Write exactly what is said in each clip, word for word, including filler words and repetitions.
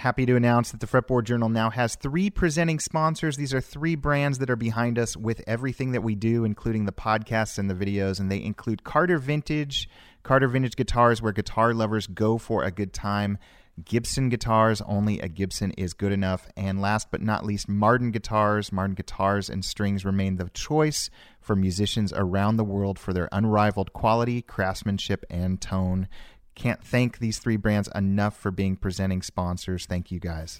Happy to announce that the Fretboard Journal now has three presenting sponsors. These are three brands that are behind us with everything that we do, including the podcasts and the videos, and they include Carter Vintage, Carter Vintage Guitars, where guitar lovers go for a good time, Gibson Guitars, only a Gibson is good enough, and last but not least, Martin Guitars. Martin Guitars and Strings remain the choice for musicians around the world for their unrivaled quality, craftsmanship, and tone. Can't thank these three brands enough for being presenting sponsors. Thank you, guys.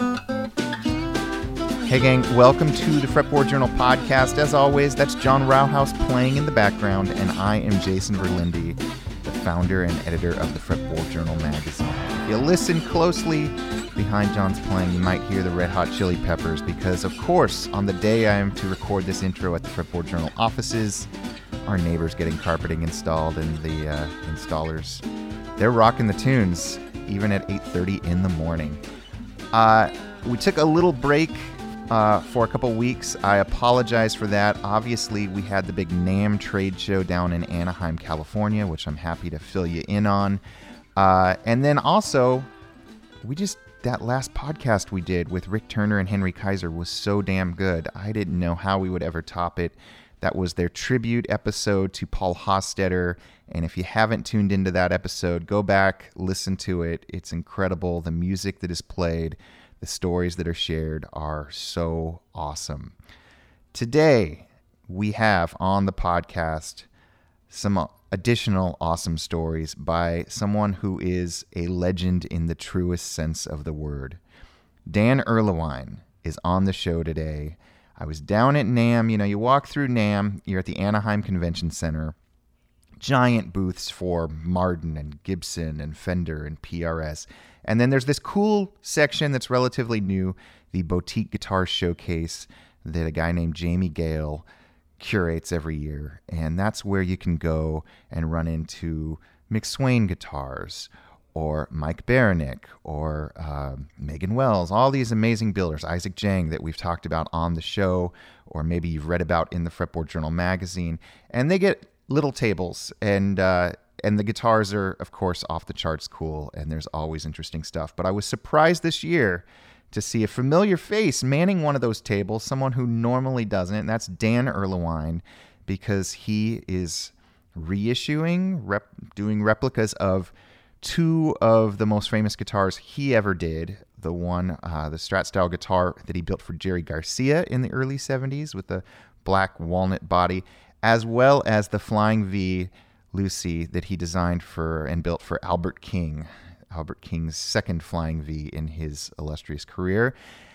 Hey, gang, welcome to the Fretboard Journal podcast. As always, that's John Rauhaus playing in the background, and I am Jason Verlinde, the founder and editor of the Fretboard Journal magazine. If you listen closely behind John's playing, you might hear the Red Hot Chili Peppers because, of course, on the day I am to record this intro at the Fretboard Journal offices, our neighbor's getting carpeting installed, and the uh, installers, they're rocking the tunes, even at eight thirty in the morning. Uh, we took a little break uh, for a couple weeks. I apologize for that. Obviously, we had the big NAMM trade show down in Anaheim, California, which I'm happy to fill you in on. Uh, and then also, we just, that last podcast we did with Rick Turner and Henry Kaiser was so damn good. I didn't know how we would ever top it. That was their tribute episode to Paul Hostetter. And if you haven't tuned into that episode, go back, listen to it. It's incredible. The music that is played, the stories that are shared are so awesome. Today, we have on the podcast some additional awesome stories by someone who is a legend in the truest sense of the word. Dan Erlewine is on the show today. I was down at NAMM. You know, you walk through NAMM, you're at the Anaheim Convention Center. Giant booths for Martin and Gibson and Fender and P R S. And then there's this cool section that's relatively new, the Boutique Guitar Showcase that a guy named Jamie Gale curates every year. And that's where you can go and run into Mick Swain guitars or Mike Baranek or uh, Megan Wells, all these amazing builders, Isaac Jang that we've talked about on the show, or maybe you've read about in the Fretboard Journal magazine. And they get little tables, and uh, and the guitars are, of course, off the charts cool, and there's always interesting stuff. But I was surprised this year to see a familiar face manning one of those tables, someone who normally doesn't, and that's Dan Erlewine, because he is reissuing, rep, doing replicas of two of the most famous guitars he ever did. The one, uh, the Strat style guitar that he built for Jerry Garcia in the early seventies with the black walnut body, as well as the Flying V Lucy that he designed for and built for Albert King, Albert King's second Flying V in his illustrious career.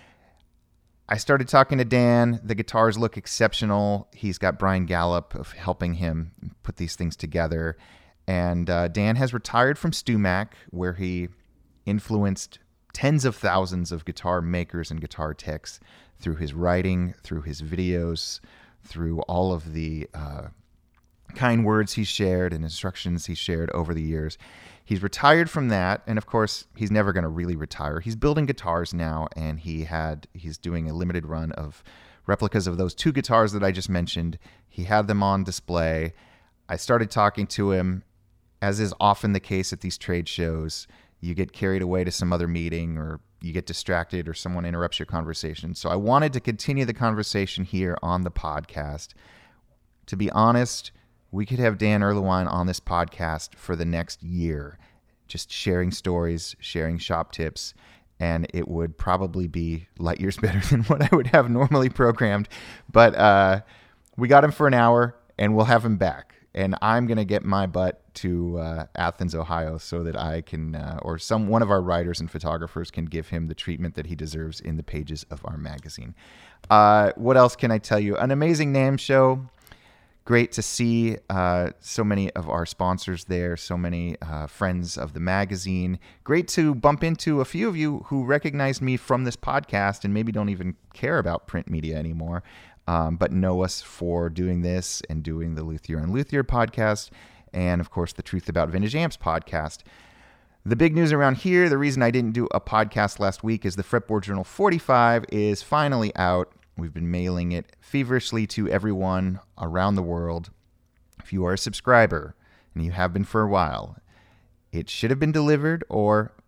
I started talking to Dan. The guitars look exceptional. He's got Brian Gallup of helping him put these things together. And uh, Dan has retired from StewMac, where he influenced tens of thousands of guitar makers and guitar techs through his writing, through his videos, through all of the uh, kind words he shared and instructions he shared over the years. He's retired from that, and of course, he's never going to really retire. He's building guitars now, and he had he's doing a limited run of replicas of those two guitars that I just mentioned. He had them on display. I started talking to him. As is often the case at these trade shows, you get carried away to some other meeting, or you get distracted, or someone interrupts your conversation. So I wanted to continue the conversation here on the podcast. To be honest, we could have Dan Erlewine on this podcast for the next year, just sharing stories, sharing shop tips, and it would probably be light years better than what I would have normally programmed. But uh, we got him for an hour, and we'll have him back. And I'm going to get my butt to uh, Athens, Ohio, so that I can, uh, or some one of our writers and photographers can give him the treatment that he deserves in the pages of our magazine. Uh, what else can I tell you? An amazing NAMM show. Great to see uh, so many of our sponsors there, so many uh, friends of the magazine. Great to bump into a few of you who recognized me from this podcast and maybe don't even care about print media anymore. Um, but know us for doing this and doing the Luthier and Luthier podcast, and of course the Truth About Vintage Amps podcast. The big news around here, the reason I didn't do a podcast last week, is the Fretboard Journal forty-five is finally out. We've been mailing it feverishly to everyone around the world. If you are a subscriber, and you have been for a while, it should have been delivered, or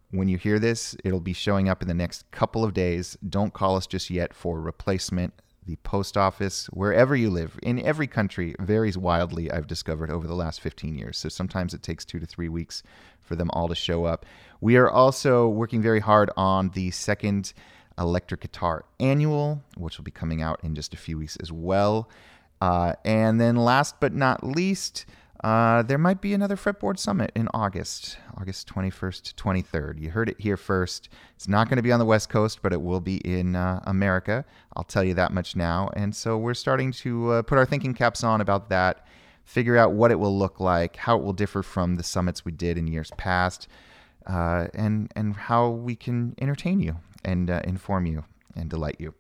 when you hear this, it'll be showing up in the next couple of days. Don't call us just yet for replacement. The post office, wherever you live, in every country, varies wildly, I've discovered, over the last fifteen years. So sometimes it takes two to three weeks for them all to show up. We are also working very hard on the second Electric Guitar Annual, which will be coming out in just a few weeks as well. Uh, and then last but not least, uh, there might be another Fretboard Summit in August, August twenty-first to twenty-third. You heard it here first. It's not going to be on the West Coast, but it will be in uh, America. I'll tell you that much now. And so we're starting to uh, put our thinking caps on about that, figure out what it will look like, how it will differ from the summits we did in years past, uh, and, and how we can entertain you and uh, inform you and delight you.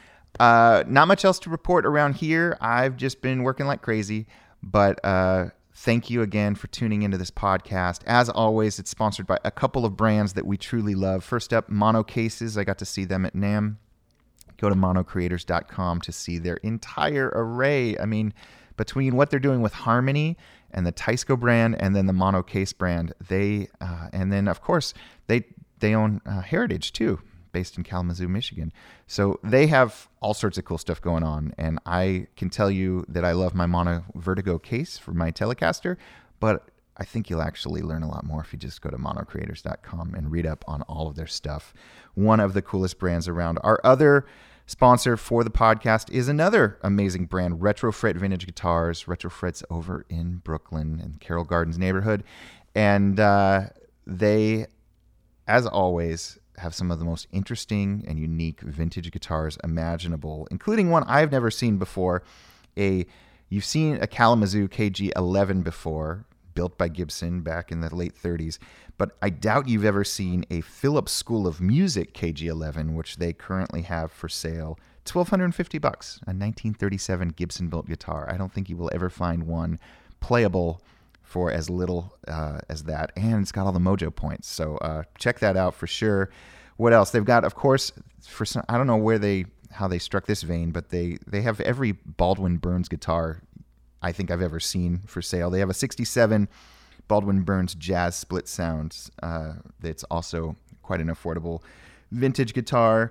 Uh, not much else to report around here. I've just been working like crazy, but uh, thank you again for tuning into this podcast. As always, it's sponsored by a couple of brands that we truly love. First up, Mono Cases. I got to see them at NAMM. Go to mono creators dot com to see their entire array. I mean, between what they're doing with Harmony and the Teisco brand and then the Mono Case brand, they uh, and then, of course, they, they own uh, Heritage, too, based in Kalamazoo, Michigan. So they have all sorts of cool stuff going on. And I can tell you that I love my Mono Vertigo case for my Telecaster, but I think you'll actually learn a lot more if you just go to mono creators dot com and read up on all of their stuff. One of the coolest brands around. Our other sponsor for the podcast is another amazing brand, Retrofret Vintage Guitars. Retrofret's over in Brooklyn in Carroll Gardens neighborhood. And uh, they, as always, have some of the most interesting and unique vintage guitars imaginable, including one I've never seen before. A You've seen a Kalamazoo K G eleven before, built by Gibson back in the late thirties, but I doubt you've ever seen a Phillips School of Music K G eleven, which they currently have for sale. twelve fifty bucks, a nineteen thirty-seven Gibson-built guitar. I don't think you will ever find one playable for as little uh, as that, and it's got all the mojo points. So uh, check that out for sure. What else? They've got, of course, for some, I don't know where they how they struck this vein, but they they have every Baldwin Burns guitar I think I've ever seen for sale. They have a sixty-seven Baldwin Burns Jazz Split Sound uh, that's also quite an affordable vintage guitar.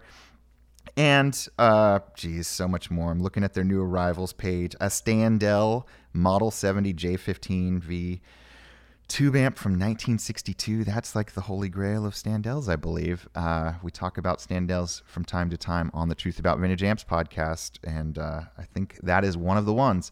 And, uh, geez, so much more. I'm looking at their new arrivals page. A Standell Model seventy J fifteen V tube amp from nineteen sixty-two. That's like the holy grail of Standells, I believe. Uh, we talk about Standells from time to time on the Truth About Vintage Amps podcast, and uh, I think that is one of the ones.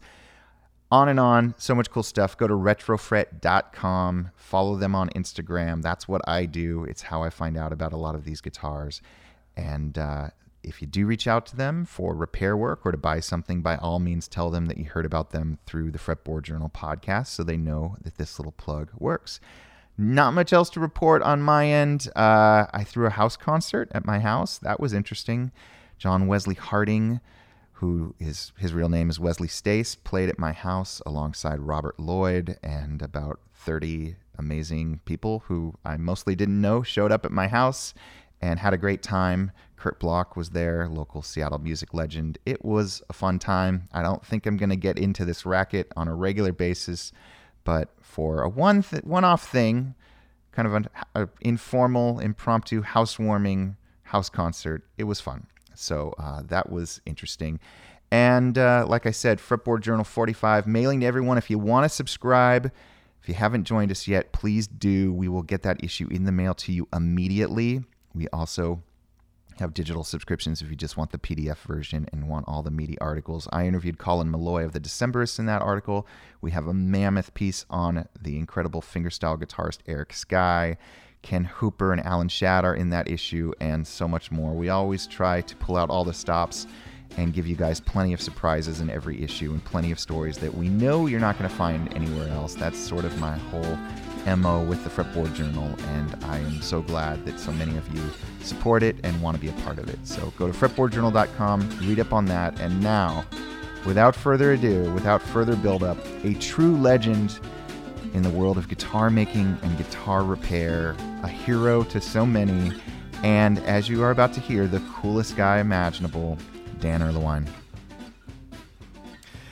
On and on, so much cool stuff. Go to retrofret dot com. Follow them on Instagram. That's what I do. It's how I find out about a lot of these guitars. And uh, if you do reach out to them for repair work or to buy something, by all means, tell them that you heard about them through the Fretboard Journal podcast so they know that this little plug works. Not much else to report on my end. Uh, I threw a house concert at my house. That was interesting. John Wesley Harding, who is his real name is Wesley Stace, played at my house alongside Robert Lloyd, and about thirty amazing people who I mostly didn't know showed up at my house and had a great time. Kurt Bloch was there, local Seattle music legend. It was a fun time. I don't think I'm going to get into this racket on a regular basis, but for a one th- one-off thing, kind of an a informal, impromptu housewarming house concert, it was fun. So uh, that was interesting. And uh, like I said, Fretboard Journal forty-five, mailing to everyone. If you want to subscribe, if you haven't joined us yet, please do. We will get that issue in the mail to you immediately. We also have digital subscriptions if you just want the P D F version and want all the meaty articles. I interviewed Colin Malloy of the Decemberists in that article. We have a mammoth piece on the incredible fingerstyle guitarist Eric Skye. Ken Hooper and Alan Shadd are in that issue, and so much more. We always try to pull out all the stops and give you guys plenty of surprises in every issue and plenty of stories that we know you're not going to find anywhere else. That's sort of my whole M O with the Fretboard Journal, and I am so glad that so many of you support it and want to be a part of it. So go to fretboard journal dot com, read up on that, and now, without further ado, without further build-up, a true legend in the world of guitar making and guitar repair, a hero to so many, and as you are about to hear, the coolest guy imaginable, Dan Erlewine.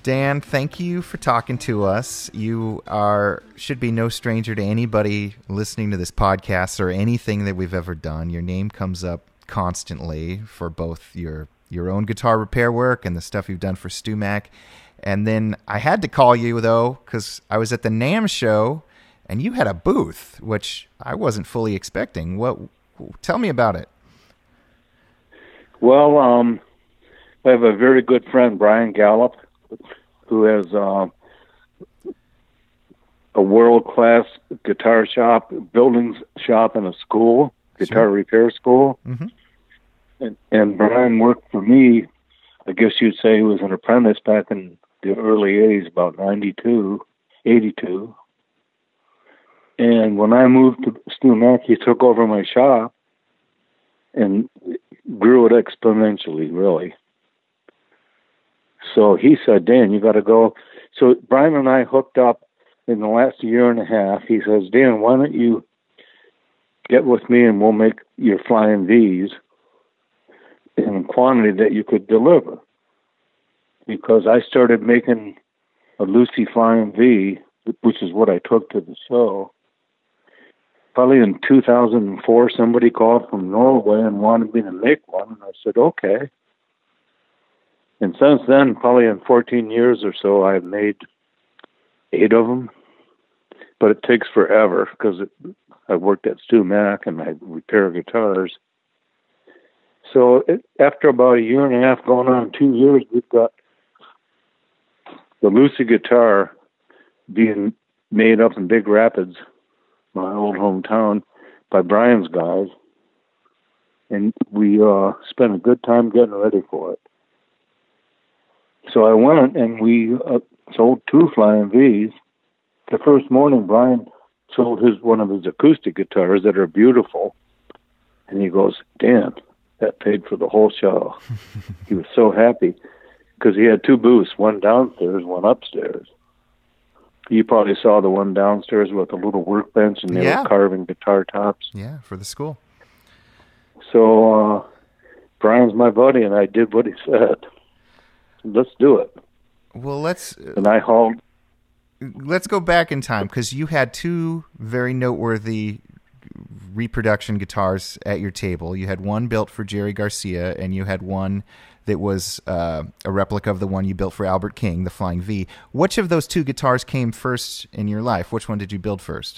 Dan, thank you for talking to us. You are should be no stranger to anybody listening to this podcast or anything that we've ever done. Your name comes up constantly for both your your own guitar repair work and the stuff you've done for StewMac. And then I had to call you, though, because I was at the NAMM show, and you had a booth, which I wasn't fully expecting. What? Tell me about it. Well, um, I have a very good friend, Brian Gallup, who has uh, a world-class guitar shop, building shop, and a school, guitar sure. repair school. Mm-hmm. And, and Brian worked for me. I guess you'd say he was an apprentice back in the early eighties, about ninety-two, eighty-two. And when I moved to StewMac, he took over my shop and grew it exponentially, really. So he said, Dan, you got to go. So Brian and I hooked up in the last year and a half. He says, Dan, why don't you get with me and we'll make your Flying V's in quantity that you could deliver. Because I started making a Lucy Flying V, which is what I took to the show. Probably in two thousand four, somebody called from Norway and wanted me to make one. And I said, okay. And since then, probably in fourteen years or so, I've made eight of them. But it takes forever because I worked at StewMac and I repair guitars. So it, after about a year and a half, going on two years, we've got the Lucy guitar being made up in Big Rapids, my old hometown, by Brian's guys. And we uh, spent a good time getting ready for it. So I went and we uh, sold two Flying V's. The first morning, Brian sold his one of his acoustic guitars that are beautiful. And he goes, Dan, that paid for the whole show. He was so happy because he had two booths, one downstairs, one upstairs. You probably saw the one downstairs with a little workbench and they yeah. were carving guitar tops. Yeah, for the school. So uh, Brian's my buddy, and I did what he said. Let's do it. Well, let's... Uh, and I hauled... Let's go back in time, because you had two very noteworthy reproduction guitars at your table. You had one built for Jerry Garcia, and you had one that was uh, a replica of the one you built for Albert King, the Flying V. Which of those two guitars came first in your life? Which one did you build first?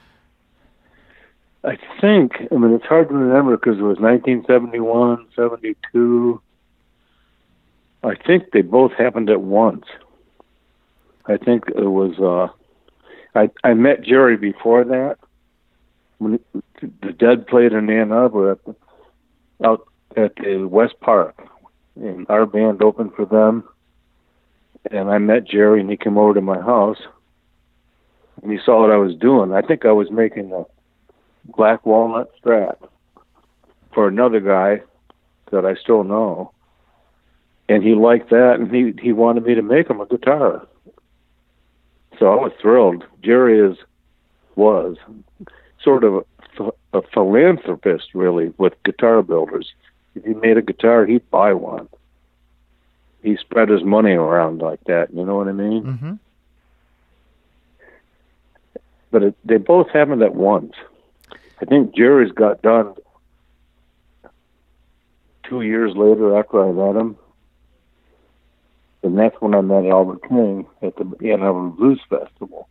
I think, I mean, it's hard to remember because it was nineteen seventy-one, seventy-two. I think they both happened at once. I think it was, uh, I, I met Jerry before that. When the Dead played in Ann Arbor at the, out at the West Park. And our band opened for them. And I met Jerry, and he came over to my house. And he saw what I was doing. I think I was making a black walnut Strat for another guy that I still know. And he liked that, and he, he wanted me to make him a guitar. So I was thrilled. Jerry is, was sort of a, a philanthropist, really, with guitar builders. If he made a guitar, he'd buy one. He spread his money around like that, you know what I mean? Mm-hmm. But it, they both happened at once. I think Jerry's got done two years later after I met him. And that's when I met Albert King at the Ann Arbor Blues Festival.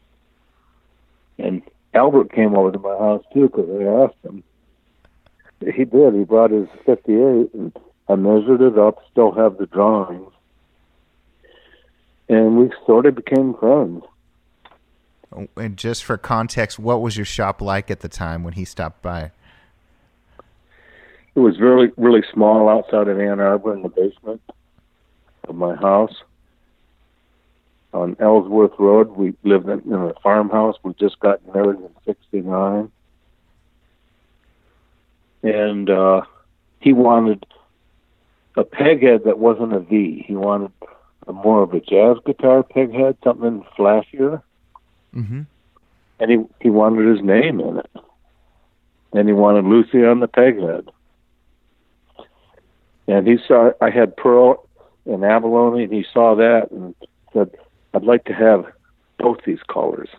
And Albert came over to my house, too, because I asked him. He did. He brought his fifty-eight, and I measured it up, still have the drawings. And we sort of became friends. And just for context, what was your shop like at the time when he stopped by? It was really, really small outside of Ann Arbor in the basement of my house. On Ellsworth Road, we lived in, in a farmhouse. We just got married in sixty-nine. And uh, he wanted a peghead that wasn't a V. He wanted a more of a jazz guitar peghead, something flashier. Mm-hmm. And he, he wanted his name in it. And he wanted Lucy on the peghead. And he saw I had pearl in abalone, and he saw that and said, "I'd like to have both these colors,"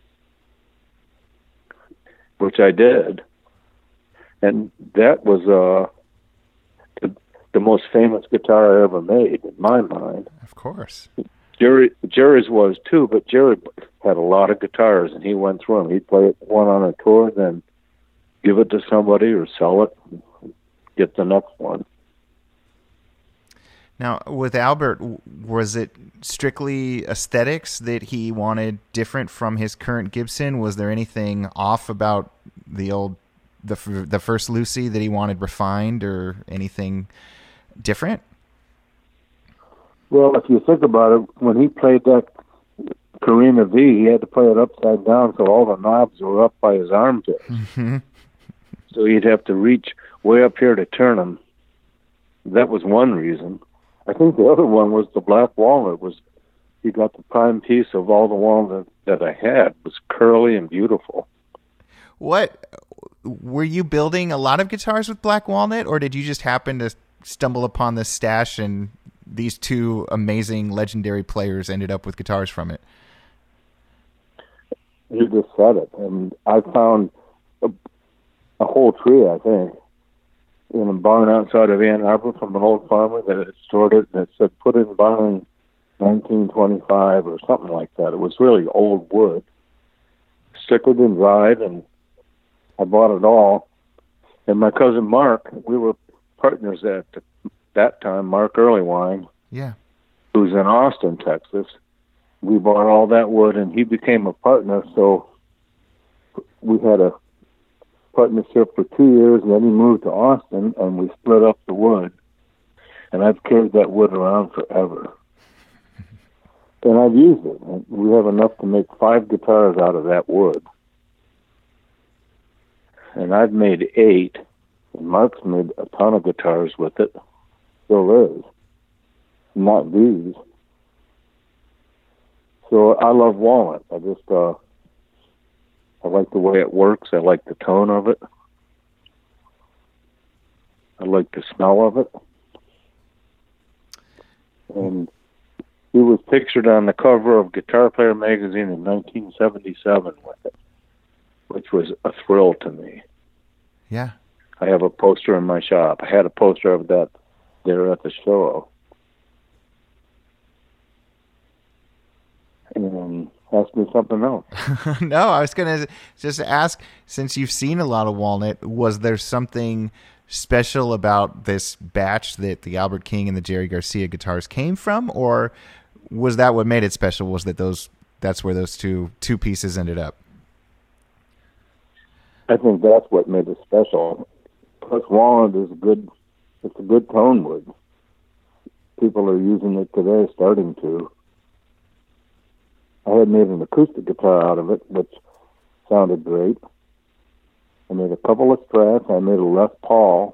which I did, and that was uh, the, the most famous guitar I ever made in my mind. Of course. Jerry, Jerry's was too, but Jerry had a lot of guitars, and he went through them. He'd play one on a tour, then give it to somebody or sell it, get the next one. Now, with Albert, was it strictly aesthetics that he wanted different from his current Gibson? Was there anything off about the old, the the first Lucy that he wanted refined, or anything different? Well, if you think about it, when he played that Carina V, he had to play it upside down, so all the knobs were up by his armpit. Mm-hmm. So he'd have to reach way up here to turn them. That was one reason. I think the other one was the black walnut. Was he got the prime piece of all the walnut that I had. It was curly and beautiful. What, were you building a lot of guitars with black walnut, or did you just happen to stumble upon this stash and these two amazing legendary players ended up with guitars from it? You just said it. And I found a, a whole tree, I think, in a barn outside of Ann Arbor from an old farmer that had stored it, and it said, put in barn nineteen twenty-five or something like that. It was really old wood, stickered and dried, and I bought it all. And my cousin Mark, we were partners at that time, Mark Earlywine, yeah, who's in Austin, Texas. We bought all that wood, and he became a partner, so we had a partnership for two years, and then he moved to Austin, and we split up the wood. And I've carried that wood around forever. And I've used it. We have enough to make five guitars out of that wood. And I've made eight, and Mark's made a ton of guitars with it. Still is. Not these. So I love walnut. I just, uh, I like the way it works. I like the tone of it. I like the smell of it. And he was pictured on the cover of Guitar Player magazine in nineteen seventy-seven with it, which was a thrill to me. Yeah. I have a poster in my shop. I had a poster of that there at the show. And ask me something else. No, I was going to just ask, since you've seen a lot of walnut, was there something special about this batch that the Albert King and the Jerry Garcia guitars came from, or was that what made it special? Was that those that's where those two two pieces ended up? I think that's what made it special. Plus, walnut is a good. It's a good tone wood. People are using it today, starting to. I had made an acoustic guitar out of it, which sounded great. I made a couple of Strats. I made a Les Paul.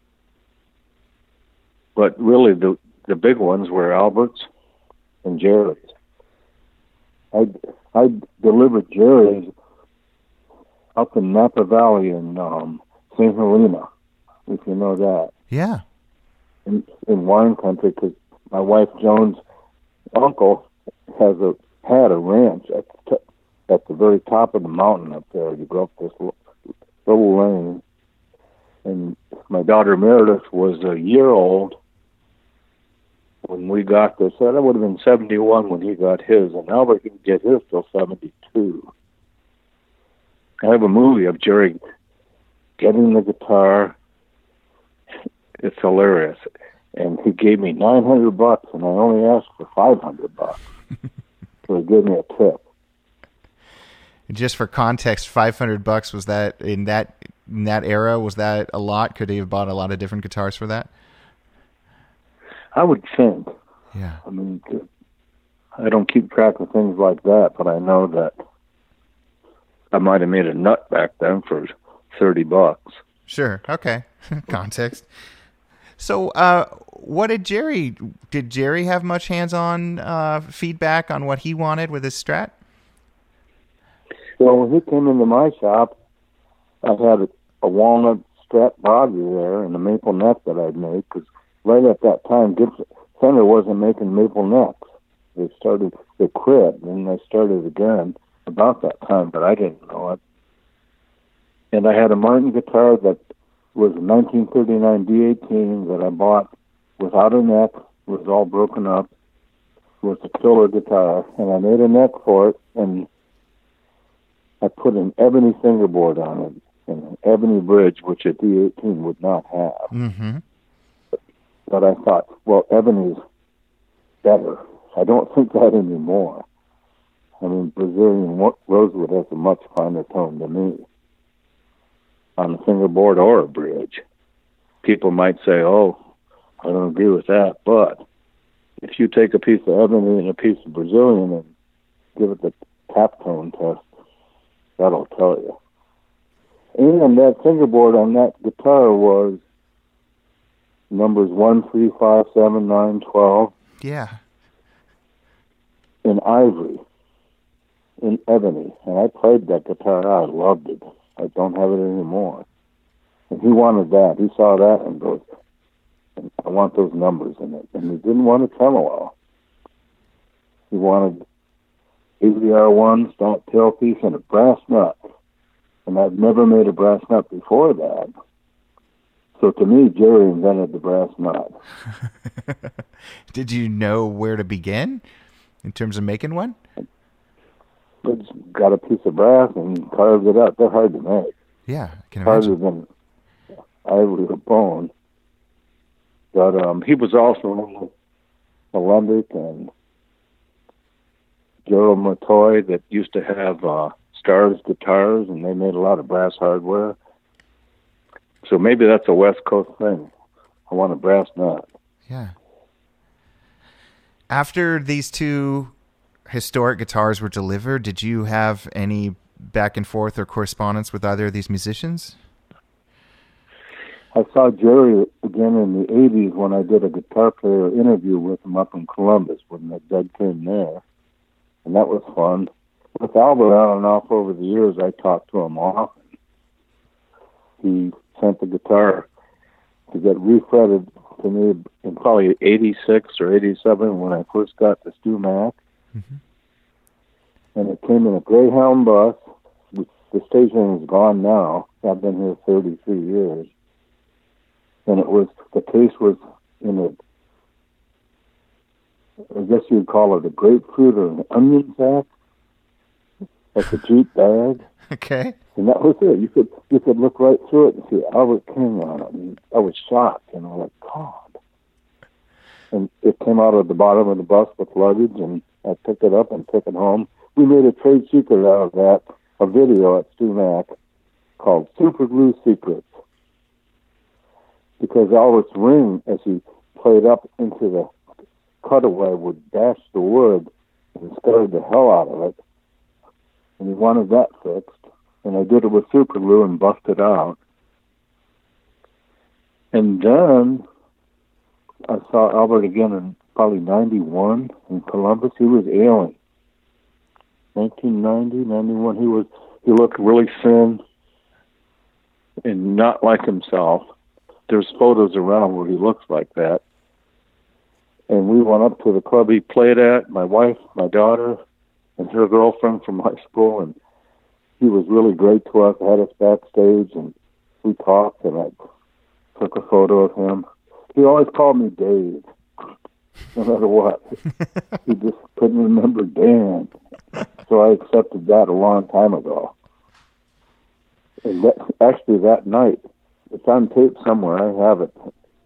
But really, the the big ones were Albert's and Jerry's. I I delivered Jerry's up in Napa Valley in um, Saint Helena, if you know that. Yeah. In, in wine country, because my wife Joan's uncle has a had a ranch at the, t- at the very top of the mountain up there. You go up this l- little lane, and my daughter Meredith was a year old when we got this. So that would have been seventy-one when he got his, and Albert didn't get his till seventy-two. I have a movie of Jerry getting the guitar. It's hilarious. And he gave me nine hundred bucks, and I only asked for five hundred bucks. So he gave me a tip. Just for context, five hundred bucks, was that in that in that era? Was that a lot? Could he have bought a lot of different guitars for that? I would think. Yeah. I mean, I don't keep track of things like that, but I know that I might have made a nut back then for thirty bucks. Sure. Okay. Context. So, uh, what did Jerry, did Jerry have much hands-on uh, feedback on what he wanted with his Strat? Well, when he came into my shop, I had a, a walnut Strat body there and a maple neck that I'd made, because right at that time, Gibson, Fender wasn't making maple necks. They started, they quit, and they started again about that time, but I didn't know it. And I had a Martin guitar that was a nineteen thirty-nine D eighteen that I bought without a neck. It was all broken up. It was a killer guitar, and I made a neck for it, and I put an ebony fingerboard on it and an ebony bridge, which a D eighteen would not have. Mm-hmm. But I thought, well, ebony's better. I don't think that anymore. I mean, Brazilian rosewood has a much finer tone than me on a fingerboard or a bridge. People might say, oh, I don't agree with that, but if you take a piece of ebony and a piece of Brazilian and give it the tap tone test, that'll tell you. And that fingerboard on that guitar was numbers one, three, five, seven, nine, twelve. Yeah. In ivory, in ebony. And I played that guitar out. I loved it. I don't have it anymore. And he wanted that. He saw that and goes, I want those numbers in it. And he didn't want a tremolo. He wanted A V R one, stout tailpiece, and a brass nut. And I'd never made a brass nut before that. So to me, Jerry invented the brass nut. Did you know where to begin in terms of making one? I just got a piece of brass and carved it up. They're hard to make. Yeah, I can Harder imagine. than ivory or bone. But um, he was also a Alembic and Gerald Matoy that used to have uh, Stars guitars, and they made a lot of brass hardware. So maybe that's a West Coast thing. I want a brass nut. Yeah. After these two historic guitars were delivered, did you have any back and forth or correspondence with either of these musicians? I saw Jerry again in the eighties when I did a guitar player interview with him up in Columbus when the Doug came there. And that was fun. With Albert on and off over the years, I talked to him often. He sent the guitar to get refretted to me in probably eighty-six or eighty-seven when I first got the Stu Mac. Mm-hmm. And it came in a Greyhound bus. The station is gone now. I've been here thirty-three years. And it was, the case was in a, I guess you'd call it a grapefruit or an onion sack, like a jute bag. Okay. And that was it. You could you could look right through it and see Albert King on it. And I was shocked, you know, like, God. And it came out of the bottom of the bus with luggage, and I picked it up and took it home. We made a trade secret out of that, a video at Stu Mac called Super Glue Secrets. Because Albert's ring, as he played up into the cutaway, would dash the wood and scared the hell out of it. And he wanted that fixed. And I did it with super glue and buffed it out. And then I saw Albert again in probably ninety-one in Columbus. He was ailing. nineteen ninety, ninety-one. He was, he looked really thin and not like himself. There's photos around where he looks like that. And we went up to the club he played at, my wife, my daughter, and her girlfriend from high school, and he was really great to us, had us backstage, and we talked, and I took a photo of him. He always called me Dave, no matter what. He just couldn't remember Dan. So I accepted that a long time ago. And that, actually that night, it's on tape somewhere, I have it.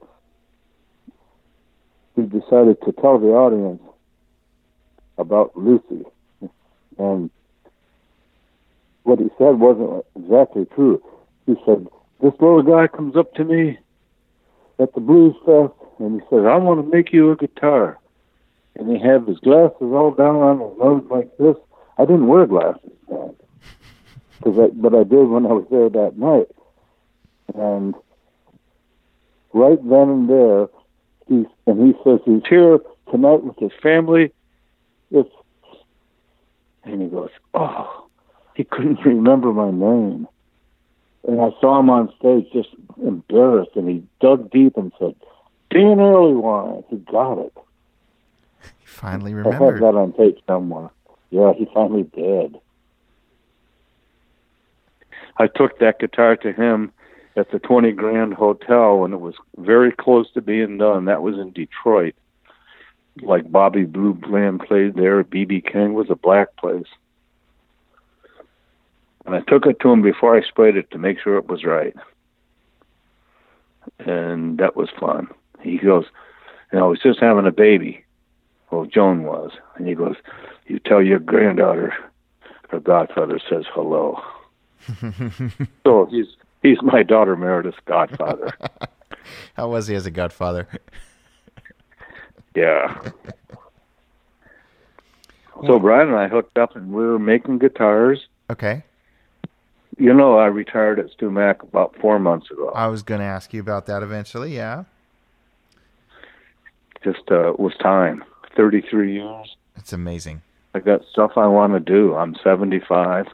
He decided to tell the audience about Lucy. And what he said wasn't exactly true. He said, this little guy comes up to me at the Blues Fest, and he said, I want to make you a guitar. And he had his glasses all down on his nose like this. I didn't wear glasses then, cause I, but I did when I was there that night. And right then and there, he and he says he's here tonight with his family. It's, and he goes, oh, he couldn't remember my name. And I saw him on stage just embarrassed, and he dug deep and said, Dan Earlywine, he got it. He finally I remembered. have that on tape somewhere. Yeah, he finally did. I took that guitar to him at the twenty Grand Hotel when it was very close to being done. That was in Detroit. Like Bobby Blue Bland played there. B B King was a black place. And I took it to him before I sprayed it to make sure it was right. And that was fun. He goes, you know, I was just having a baby. Well, Joan was. And he goes, you tell your granddaughter her godfather says hello. So he's he's my daughter Meredith's godfather. How was he as a godfather? Yeah. So Brian and I hooked up and we were making guitars. Okay. You know, I retired at Stu Mac about four months ago. I was going to ask you about that eventually, yeah. Just uh, it was time. thirty-three years. It's amazing. I got stuff I want to do. I'm seventy-five.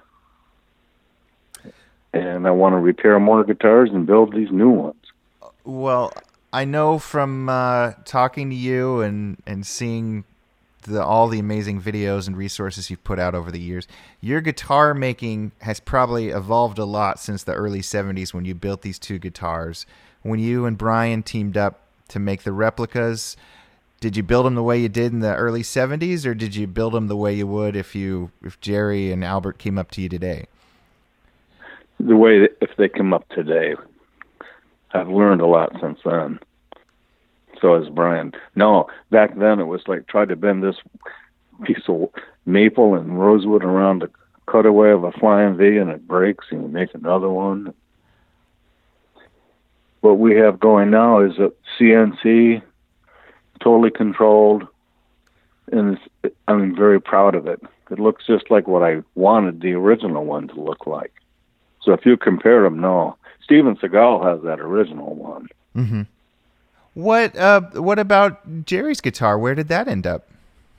And I want to repair more guitars and build these new ones. Well, I know from uh, talking to you and, and seeing the, all the amazing videos and resources you've put out over the years, your guitar making has probably evolved a lot since the early seventies when you built these two guitars. When you and Brian teamed up to make the replicas, did you build them the way you did in the early seventies, or did you build them the way you would if you if Jerry and Albert came up to you today? The way that if they come up today. I've learned a lot since then. So has Brian. No, back then it was like try to bend this piece of maple and rosewood around the cutaway of a flying V and it breaks and you make another one. What we have going now is a C N C, totally controlled, and it's, I'm very proud of it. It looks just like what I wanted the original one to look like. So if you compare them, no. Steven Seagal has that original one. Mm-hmm. What uh, what about Jerry's guitar? Where did that end up?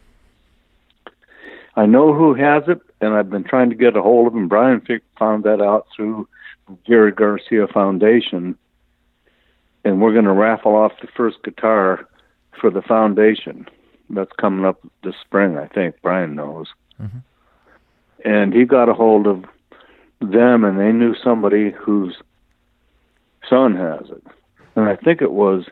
I know who has it, and I've been trying to get a hold of him. Brian found that out through the Jerry Garcia Foundation, and we're going to raffle off the first guitar for the foundation. That's coming up this spring, I think. Brian knows. Mm-hmm. And he got a hold of them, and they knew somebody whose son has it. And I think it was,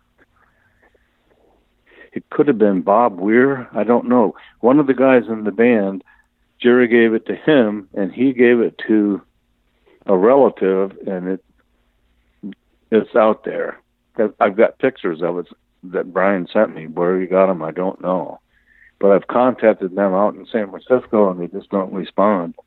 it could have been Bob Weir. I don't know. One of the guys in the band, Jerry gave it to him, and he gave it to a relative, and it it's out there. I've got pictures of it that Brian sent me. Where he got them, I don't know. But I've contacted them out in San Francisco, and they just don't respond.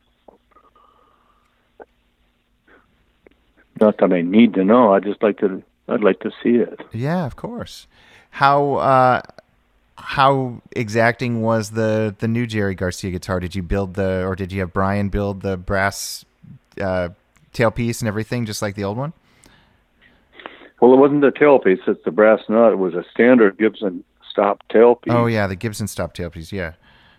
Not that I need to know. I just like to. I'd like to see it. Yeah, of course. How uh, how exacting was the the new Jerry Garcia guitar? Did you build the, or did you have Brian build the brass uh, tailpiece and everything, just like the old one? Well, it wasn't the tailpiece; it's the brass nut. It was a standard Gibson stop tailpiece. Oh yeah, the Gibson stop tailpiece. Yeah.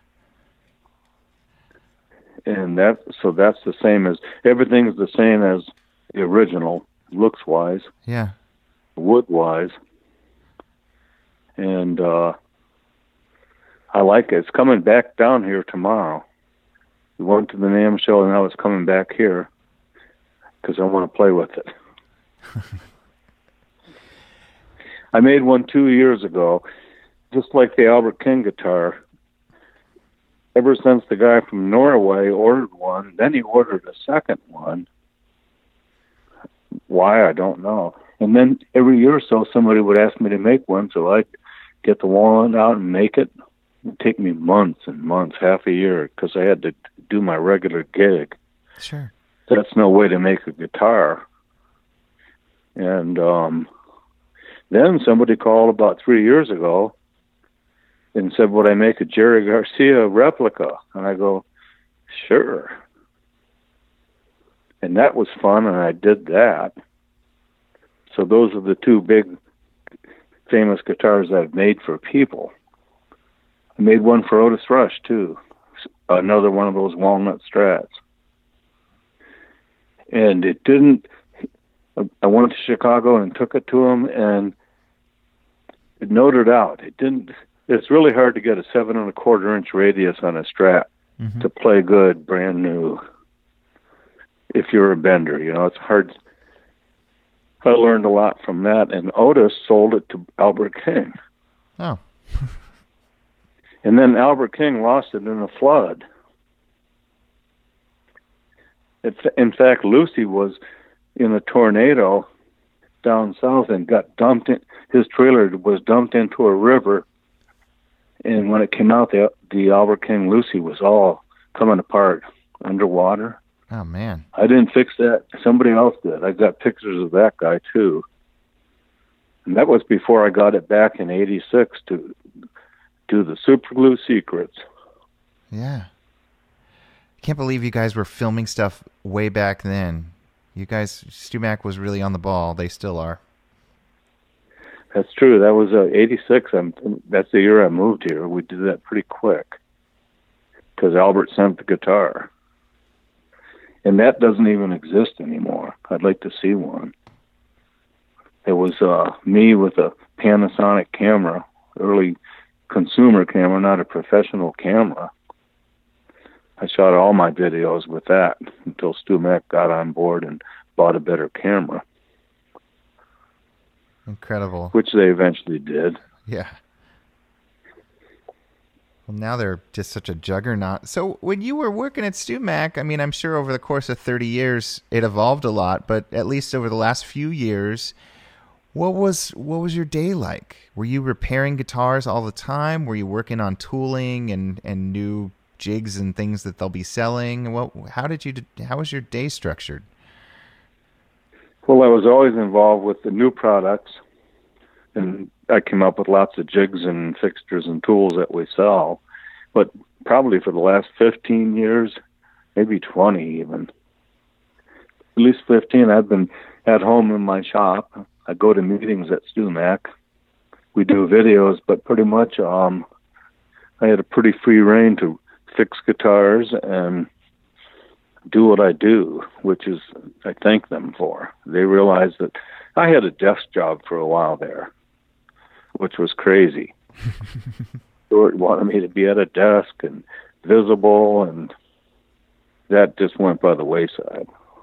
And that, so that's the same as everything's the same as the original, looks wise. Yeah. Wood wise. And uh, I like it. It's coming back down here tomorrow. We went to the NAMM show, and now it's coming back here because I want to play with it. I made one two years ago, just like the Albert King guitar. Ever since the guy from Norway ordered one, then he ordered a second one. Why, I don't know. And then every year or so, somebody would ask me to make one, so I'd get the walnut out and make it. It'd take me months and months, half a year, because I had to do my regular gig. Sure. That's no way to make a guitar. And um, then somebody called about three years ago and said, would I make a Jerry Garcia replica? And I go, sure. And that was fun, and I did that. So those are the two big famous guitars I've made for people. I made one for Otis Rush, too. Another one of those walnut strats. And it didn't... I went to Chicago and took it to him, and it noted out. It didn't. It's really hard to get a seven and a quarter inch radius on a Strat mm-hmm. to play good, brand new. If you're a bender, you know, it's hard. I learned a lot from that, and Otis sold it to Albert King. Oh. And then Albert King lost it in a flood. In fact, Lucy was in a tornado down south and got dumped in. His trailer was dumped into a river, and when it came out, the, the Albert King Lucy was all coming apart underwater. Oh, man. I didn't fix that. Somebody else did. I got pictures of that guy, too. And that was before I got it back in eighty-six to do the Super Glue Secrets. Yeah. I can't believe you guys were filming stuff way back then. You guys, StewMac was really on the ball. They still are. That's true. That was uh, eighty-six. I'm, that's the year I moved here. We did that pretty quick because Albert sent the guitar. And that doesn't even exist anymore. I'd like to see one. It was uh, me with a Panasonic camera, early consumer camera, not a professional camera. I shot all my videos with that until StewMac got on board and bought a better camera. Incredible. Which they eventually did. Yeah. Well, now they're just such a juggernaut. So when you were working at StewMac, I mean, I'm sure over the course of thirty years, it evolved a lot, but at least over the last few years, what was what was your day like? Were you repairing guitars all the time? Were you working on tooling and, and new jigs and things that they'll be selling? What, how did you, how was your day structured? Well, I was always involved with the new products, and I came up with lots of jigs and fixtures and tools that we sell. But probably for the last fifteen years, maybe twenty even, at least fifteen, I've been at home in my shop. I go to meetings at StewMac. We do videos, but pretty much um, I had a pretty free reign to fix guitars and do what I do, which is I thank them for. They realized that I had a desk job for a while there, which was crazy. Stuart wanted me to be at a desk and visible, and that just went by the wayside.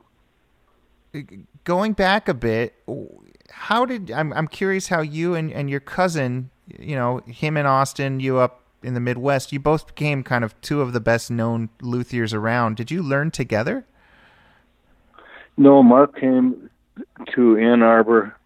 Going back a bit, how did I'm I'm curious how you and, and your cousin, you know, him in Austin, you up in the Midwest, you both became kind of two of the best known luthiers around. Did you learn together? No, Mark came to Ann Arbor.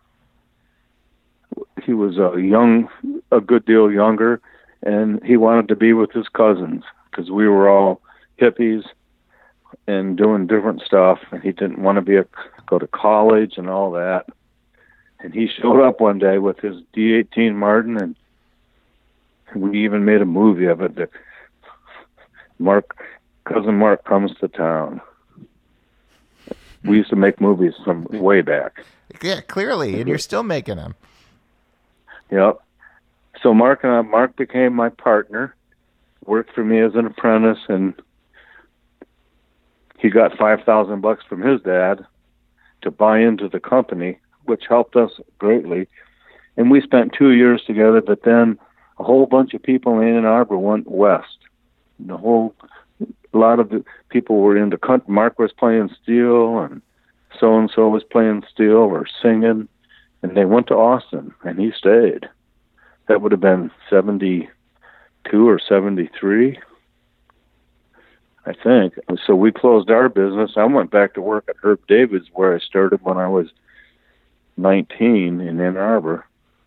He was a young, a good deal younger, and he wanted to be with his cousins because we were all hippies and doing different stuff, and he didn't want to be a, go to college and all that. And he showed up one day with his D eighteen Martin, and we even made a movie of it. That Mark, cousin Mark comes to town. We used to make movies from way back. Yeah, clearly, and you're still making them. Yep. So Mark and I, Mark became my partner, worked for me as an apprentice, and he got five thousand bucks from his dad to buy into the company, which helped us greatly. And we spent two years together, but then a whole bunch of people in Ann Arbor went west. The whole, a lot of the people were into country. Mark was playing steel, and so-and-so was playing steel or singing, and they went to Austin, and he stayed. That would have been seventy-two or seventy-three, I think. So we closed our business. I went back to work at Herb David's, where I started when I was nineteen in Ann Arbor,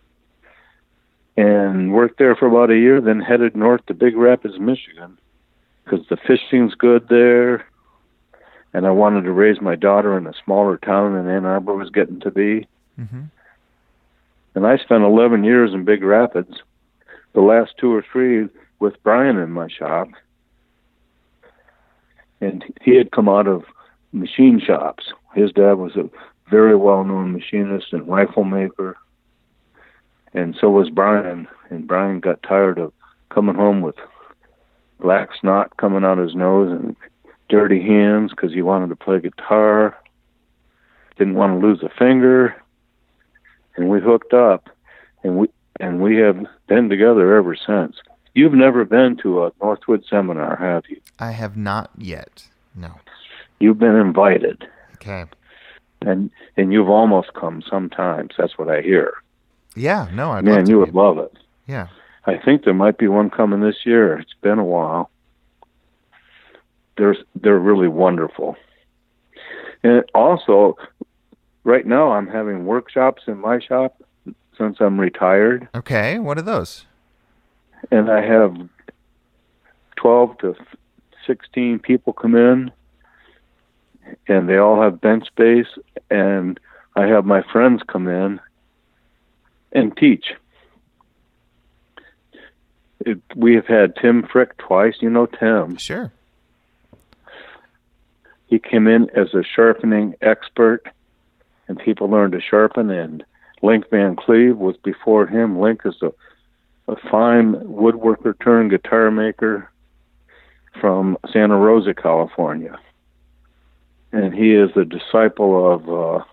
and worked there for about a year, then headed north to Big Rapids, Michigan, because the fishing's good there, and I wanted to raise my daughter in a smaller town than Ann Arbor was getting to be. Mm-hmm. And I spent eleven years in Big Rapids, the last two or three with Brian in my shop. And he had come out of machine shops. His dad was a very well-known machinist and rifle maker. And so was Brian. And Brian got tired of coming home with black snot coming out his nose and dirty hands because he wanted to play guitar. Didn't want to lose a finger. And we hooked up. And we and we have been together ever since. You've never been to a Northwood seminar, have you? I have not yet. No. You've been invited. Okay. And and you've almost come sometimes. That's what I hear. Yeah, no, I'd Man, love to you be would able- love it. Yeah. I think there might be one coming this year. It's been a while. They're, they're really wonderful. And also, right now I'm having workshops in my shop since I'm retired. Okay, what are those? And I have twelve to sixteen people come in, and they all have bench space, and I have my friends come in and teach. It, we have had Tim Frick twice. You know Tim. Sure. He came in as a sharpening expert, and people learned to sharpen, and Link Van Cleve was before him. Link is a, a fine woodworker turned guitar maker from Santa Rosa, California. And he is a disciple of uh,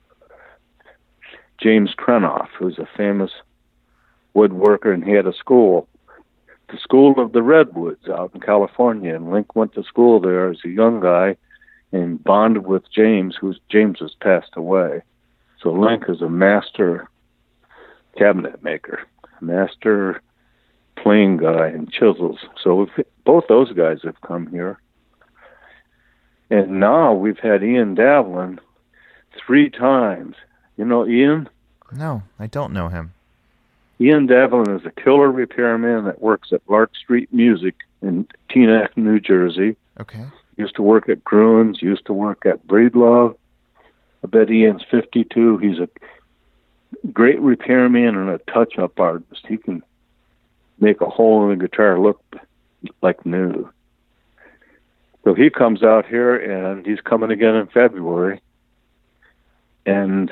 James Krenoff, who's a famous woodworker, and he had a school, the School of the Redwoods out in California. And Link went to school there as a young guy and bonded with James, who's James has passed away. So Link is a master cabinet maker, master plane guy and chisels. So we've, both those guys have come here. And now we've had Ian Davlin three times. You know Ian? No, I don't know him. Ian Davlin is a killer repairman that works at Lark Street Music in Teaneck, New Jersey. Okay. Used to work at Gruen's, used to work at Breedlove. I bet Ian's fifty-two. He's a great repairman and a touch-up artist. He can make a hole in the guitar look like new. So he comes out here, and he's coming again in February. And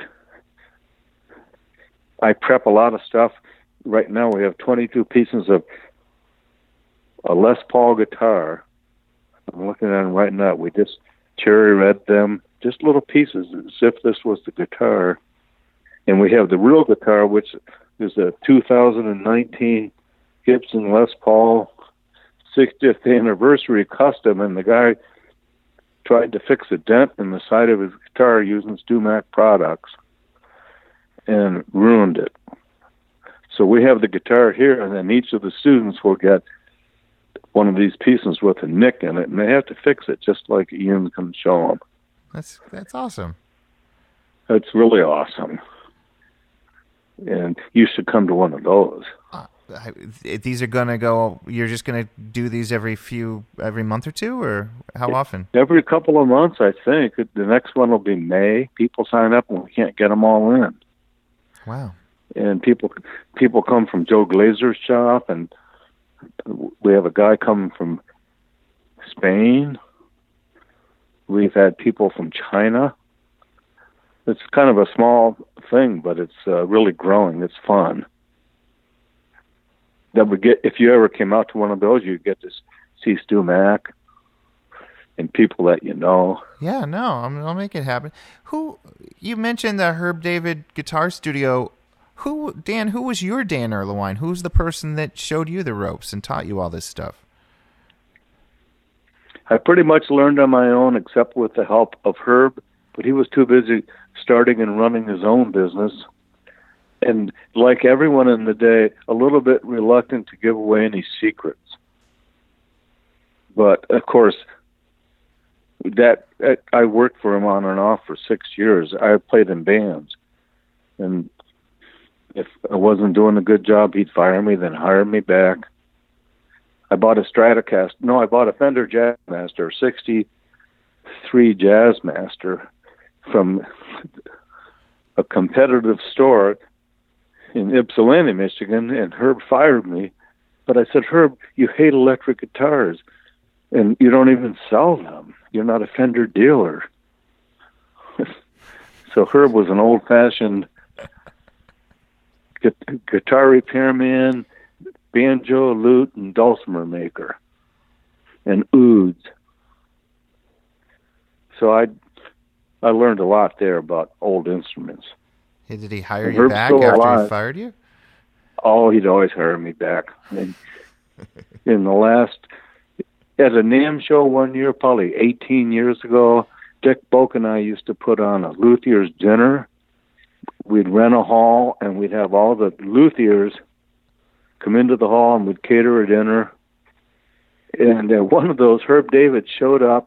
I prep a lot of stuff. Right now we have twenty-two pieces of a Les Paul guitar. I'm looking at them right now. We just cherry read them, just little pieces as if this was the guitar. And we have the real guitar, which is a two thousand nineteen Gibson Les Paul sixtieth anniversary custom, and the guy tried to fix a dent in the side of his guitar using StewMac products and ruined it. So we have the guitar here, and then each of the students will get one of these pieces with a nick in it, and they have to fix it just like Ian can show them. That's that's awesome. That's really awesome. And you should come to one of those. Uh, I, these are gonna go. You're just gonna do these every few, every month or two, or how often? Every couple of months, I think. The next one will be May. People sign up, and we can't get them all in. Wow. And people people come from Joe Glazer's shop, and we have a guy coming from Spain. We've had people from China. It's kind of a small thing, but it's uh, really growing. It's fun. That would get if you ever came out to one of those, you'd get to see StewMac and people that you know. Yeah, no, I'm, I'll make it happen. Who you mentioned the Herb David Guitar Studio? Who Dan? Who was your Dan Erlewine? Who's the person that showed you the ropes and taught you all this stuff? I pretty much learned on my own, except with the help of Herb, but he was too busy starting and running his own business. And like everyone in the day, a little bit reluctant to give away any secrets. But, of course, that I worked for him on and off for six years. I played in bands. And if I wasn't doing a good job, he'd fire me, then hire me back. I bought a Stratocaster. No, I bought a Fender Jazzmaster, sixty-three Jazzmaster from a competitive store in Ypsilanti, Michigan, and Herb fired me. But I said, Herb, you hate electric guitars, and you don't even sell them. You're not a Fender dealer. So Herb was an old-fashioned gu- guitar repairman, banjo, lute, and dulcimer maker, and ouds. So I I learned a lot there about old instruments. Hey, did he hire And you Herb's back still after alive. he fired you? Oh, he'd always hire me back. And in the last, at a NAMM show one year, probably eighteen years ago, Dick Boak and I used to put on a luthier's dinner. We'd rent a hall, and we'd have all the luthiers come into the hall, and we'd cater a dinner. And uh, one of those, Herb David, showed up,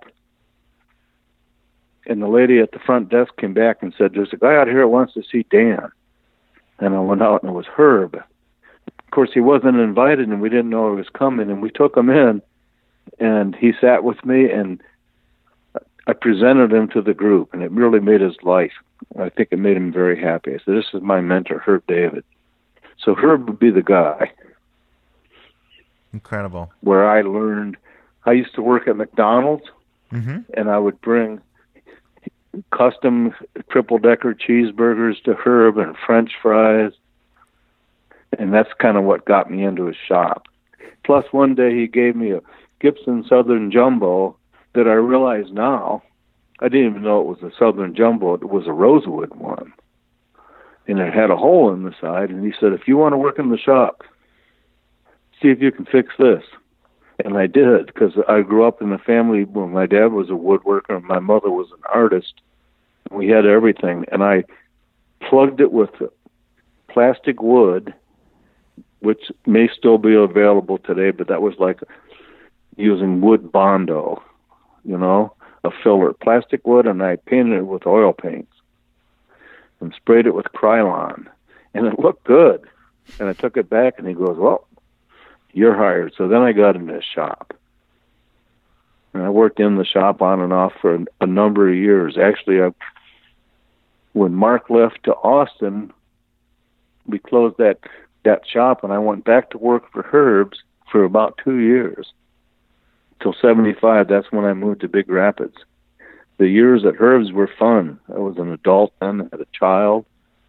and the lady at the front desk came back and said, "There's a guy out here that wants to see Dan." And I went out, and it was Herb. Of course, he wasn't invited, and we didn't know he was coming, and we took him in, and he sat with me, and I presented him to the group, and it really made his life. I think it made him very happy. I said, "This is my mentor, Herb David." So Herb would be the guy. Incredible. Where I learned, I used to work at McDonald's, mm-hmm. and I would bring custom triple-decker cheeseburgers to Herb and French fries, and that's kind of what got me into his shop. Plus, one day he gave me a Gibson Southern Jumbo that I realize now, I didn't even know it was a Southern Jumbo. It was a Rosewood one, and it had a hole in the side, and he said, "If you want to work in the shop, see if you can fix this." And I did, because I grew up in a family where my dad was a woodworker and my mother was an artist. And we had everything. And I plugged it with plastic wood, which may still be available today, but that was like using wood Bondo, you know, a filler. Plastic wood, and I painted it with oil paints and sprayed it with Krylon. And it looked good. And I took it back, and he goes, "Well, you're hired." So then I got in the shop. And I worked in the shop on and off for a, a number of years. Actually, I, when Mark left to Austin, we closed that, that shop, and I went back to work for Herb's for about two years. Till seventy-five, that's when I moved to Big Rapids. The years at Herb's were fun. I was an adult then, had a child.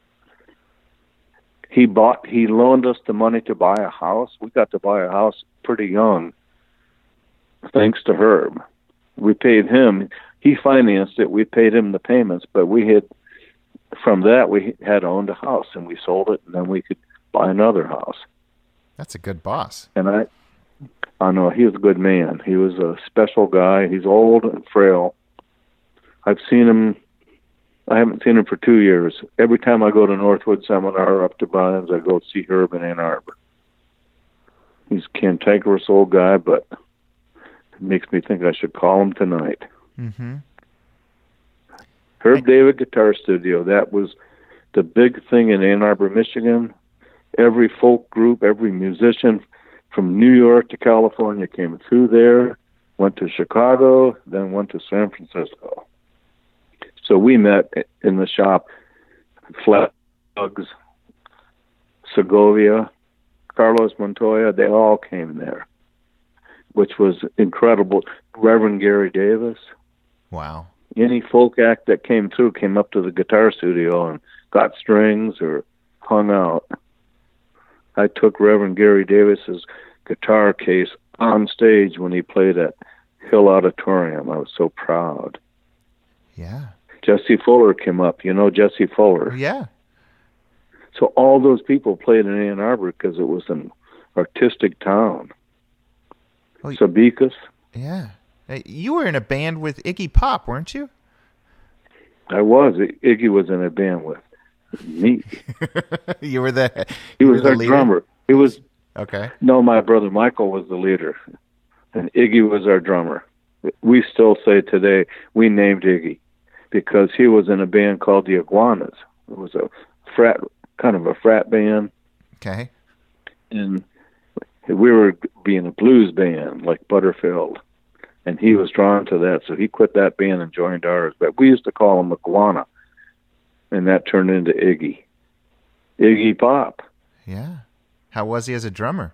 He bought, he loaned us the money to buy a house. We got to buy a house pretty young, thanks to Herb. We paid him. He financed it. We paid him the payments, but we had, from that, we had owned a house, and we sold it, and then we could buy another house. That's a good boss. And I, I know, he was a good man. He was a special guy. He's old and frail. I've seen him. I haven't seen him for two years. Every time I go to Northwood Seminar or up to Brian's, I go see Herb in Ann Arbor. He's a cantankerous old guy, but it makes me think I should call him tonight. Mm-hmm. Herb David Guitar Studio, that was the big thing in Ann Arbor, Michigan. Every folk group, every musician from New York to California came through there, went to Chicago, then went to San Francisco. So we met in the shop, Flat Bugs, Segovia, Carlos Montoya, they all came there, which was incredible. Reverend Gary Davis. Wow. Any folk act that came through came up to the guitar studio and got strings or hung out. I took Reverend Gary Davis's guitar case on stage when he played at Hill Auditorium. I was so proud. Yeah. Jesse Fuller came up. You know Jesse Fuller? Yeah. So all those people played in Ann Arbor because it was an artistic town. Well, Sabicus. Yeah. You were in a band with Iggy Pop, weren't you? I was. Iggy was in a band with me. You were the He you was were our the leader? drummer. He was. Okay. No, my brother Michael was the leader, and Iggy was our drummer. We still say today we named Iggy because he was in a band called the Iguanas. It was a frat, kind of a frat band. Okay. And we were being a blues band like Butterfield, and he was drawn to that, so he quit that band and joined ours. But we used to call him Iguana, and that turned into Iggy. Iggy Pop. Yeah. How was he as a drummer?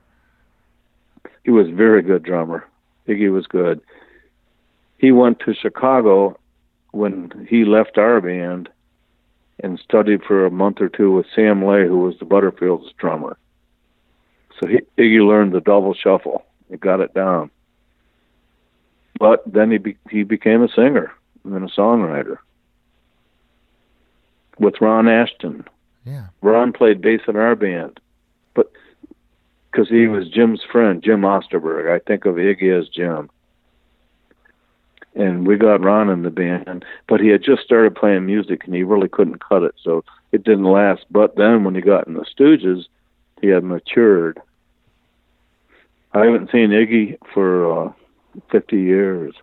He was a very good drummer. Iggy was good. He went to Chicago when he left our band and studied for a month or two with Sam Lay, who was the Butterfield's drummer. So he, Iggy learned the double shuffle. He got it down. But then he be, he became a singer and a songwriter with Ron Ashton. Yeah. Ron played bass in our band. but because he was Jim's friend, Jim Osterberg. I think of Iggy as Jim. And we got Ron in the band, but he had just started playing music, and he really couldn't cut it, so it didn't last. But then when he got in the Stooges, he had matured. I haven't seen Iggy for uh, fifty years.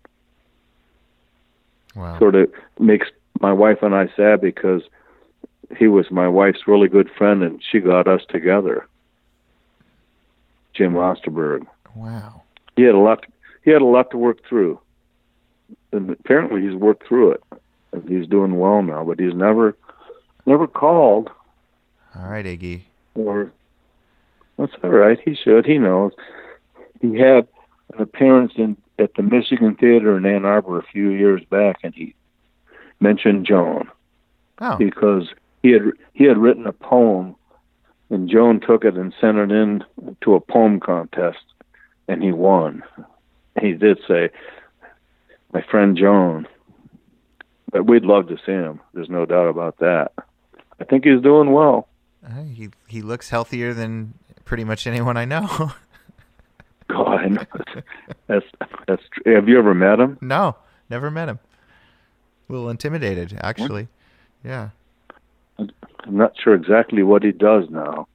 Wow. Sort of makes my wife and I sad because he was my wife's really good friend, and she got us together. Jim Osterberg. Wow. He had a lot. He had a lot to work through, and apparently he's worked through it, and he's doing well now. But he's never, never called. All right, Iggy. Or that's all right. He should. He knows. He had an appearance in at the Michigan Theater in Ann Arbor a few years back, and he mentioned Joan Oh. because he had he had written a poem, and Joan took it and sent it in to a poem contest, and he won. He did say, "My friend Joan," but we'd love to see him. There's no doubt about that. I think he's doing well. Uh, he he looks healthier than pretty much anyone I know. God, that's that's. Have you ever met him? No, never met him. A little intimidated, actually. What? Yeah. I'm not sure exactly what he does now.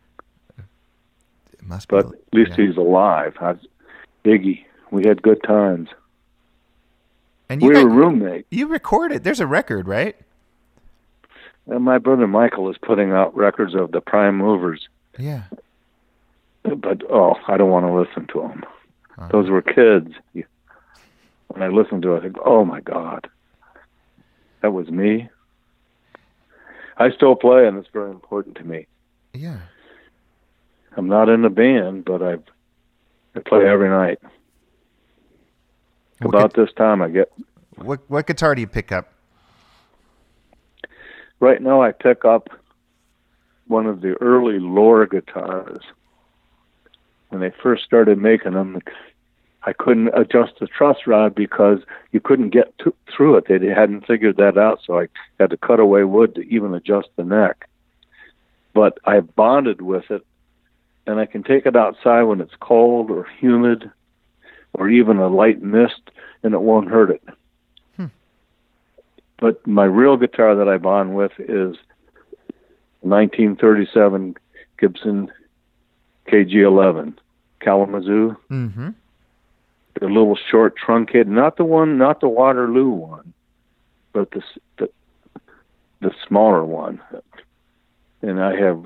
It must be. But at least yeah. he's alive. I, Iggy, we had good times. And you we got, were roommates. You recorded. There's a record, right? And my brother Michael is putting out records of the Prime Movers. Yeah. But, oh, I don't want to listen to them. Uh-huh. Those were kids. When I listen to it, I think, oh, my God. That was me. I still play, and it's very important to me. Yeah. I'm not in a band, but I I play every night. What About gu- this time, I get... What what guitar do you pick up? Right now, I pick up one of the early Lore guitars. When they first started making them, I couldn't adjust the truss rod because you couldn't get to, through it. They hadn't figured that out, so I had to cut away wood to even adjust the neck. But I bonded with it, and I can take it outside when it's cold or humid or even a light mist, and it won't hurt it. Hmm. But my real guitar that I bond with is nineteen thirty-seven Gibson K G eleven Kalamazoo. Mm-hmm. The little short truncated, not the one, not the Waterloo one, but the the, the smaller one. And I have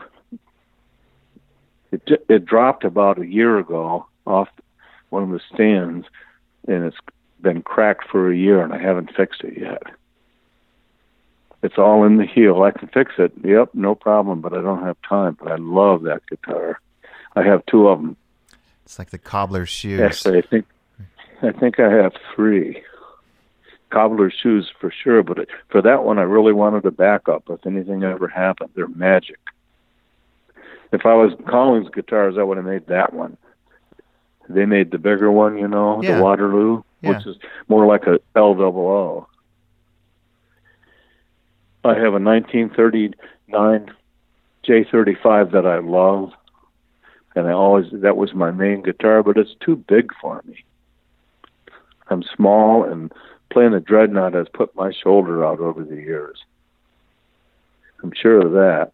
it. It dropped about a year ago off one of the stands, and it's been cracked for a year, and I haven't fixed it yet. It's all in the heel. I can fix it. Yep, no problem, but I don't have time. But I love that guitar. I have two of them. It's like the cobbler's shoes. Actually, I think I think I have three. Cobbler's shoes for sure, but it, for that one, I really wanted a backup if anything ever happened. They're magic. If I was Collins guitars, I would have made that one. They made the bigger one, you know, yeah. the Waterloo, yeah. which is more like a L double O. I have a nineteen thirty-nine J thirty-five that I love, and I always that was my main guitar, but it's too big for me. I'm small, and playing a Dreadnought has put my shoulder out over the years. I'm sure of that.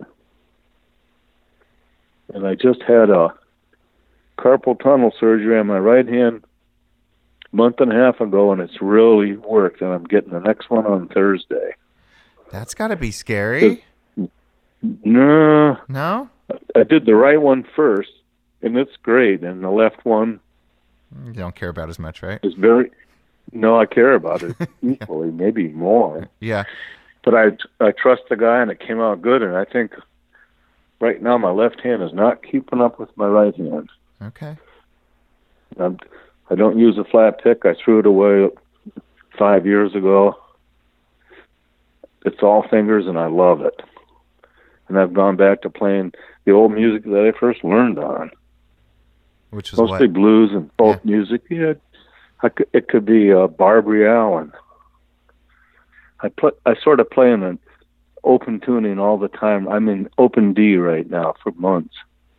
And I just had a carpal tunnel surgery on my right hand a month and a half ago, and it's really worked, and I'm getting the next one on Thursday. That's got to be scary. No. No? I did the right one first, and it's great, and the left one... You don't care about as much, right? Is very... No, I care about it equally, maybe more. Yeah. But I, I trust the guy, and it came out good, and I think right now my left hand is not keeping up with my right hand. Okay. I'm, I don't use a flat pick. I threw it away five years ago. It's all fingers, and I love it. And I've gone back to playing the old music that I first learned on. Which was Mostly what? blues and folk Yeah. music. Yeah, I could, it could be uh, Barbary Allen. I put I sort of play in an open tuning all the time. I'm in open D right now for months.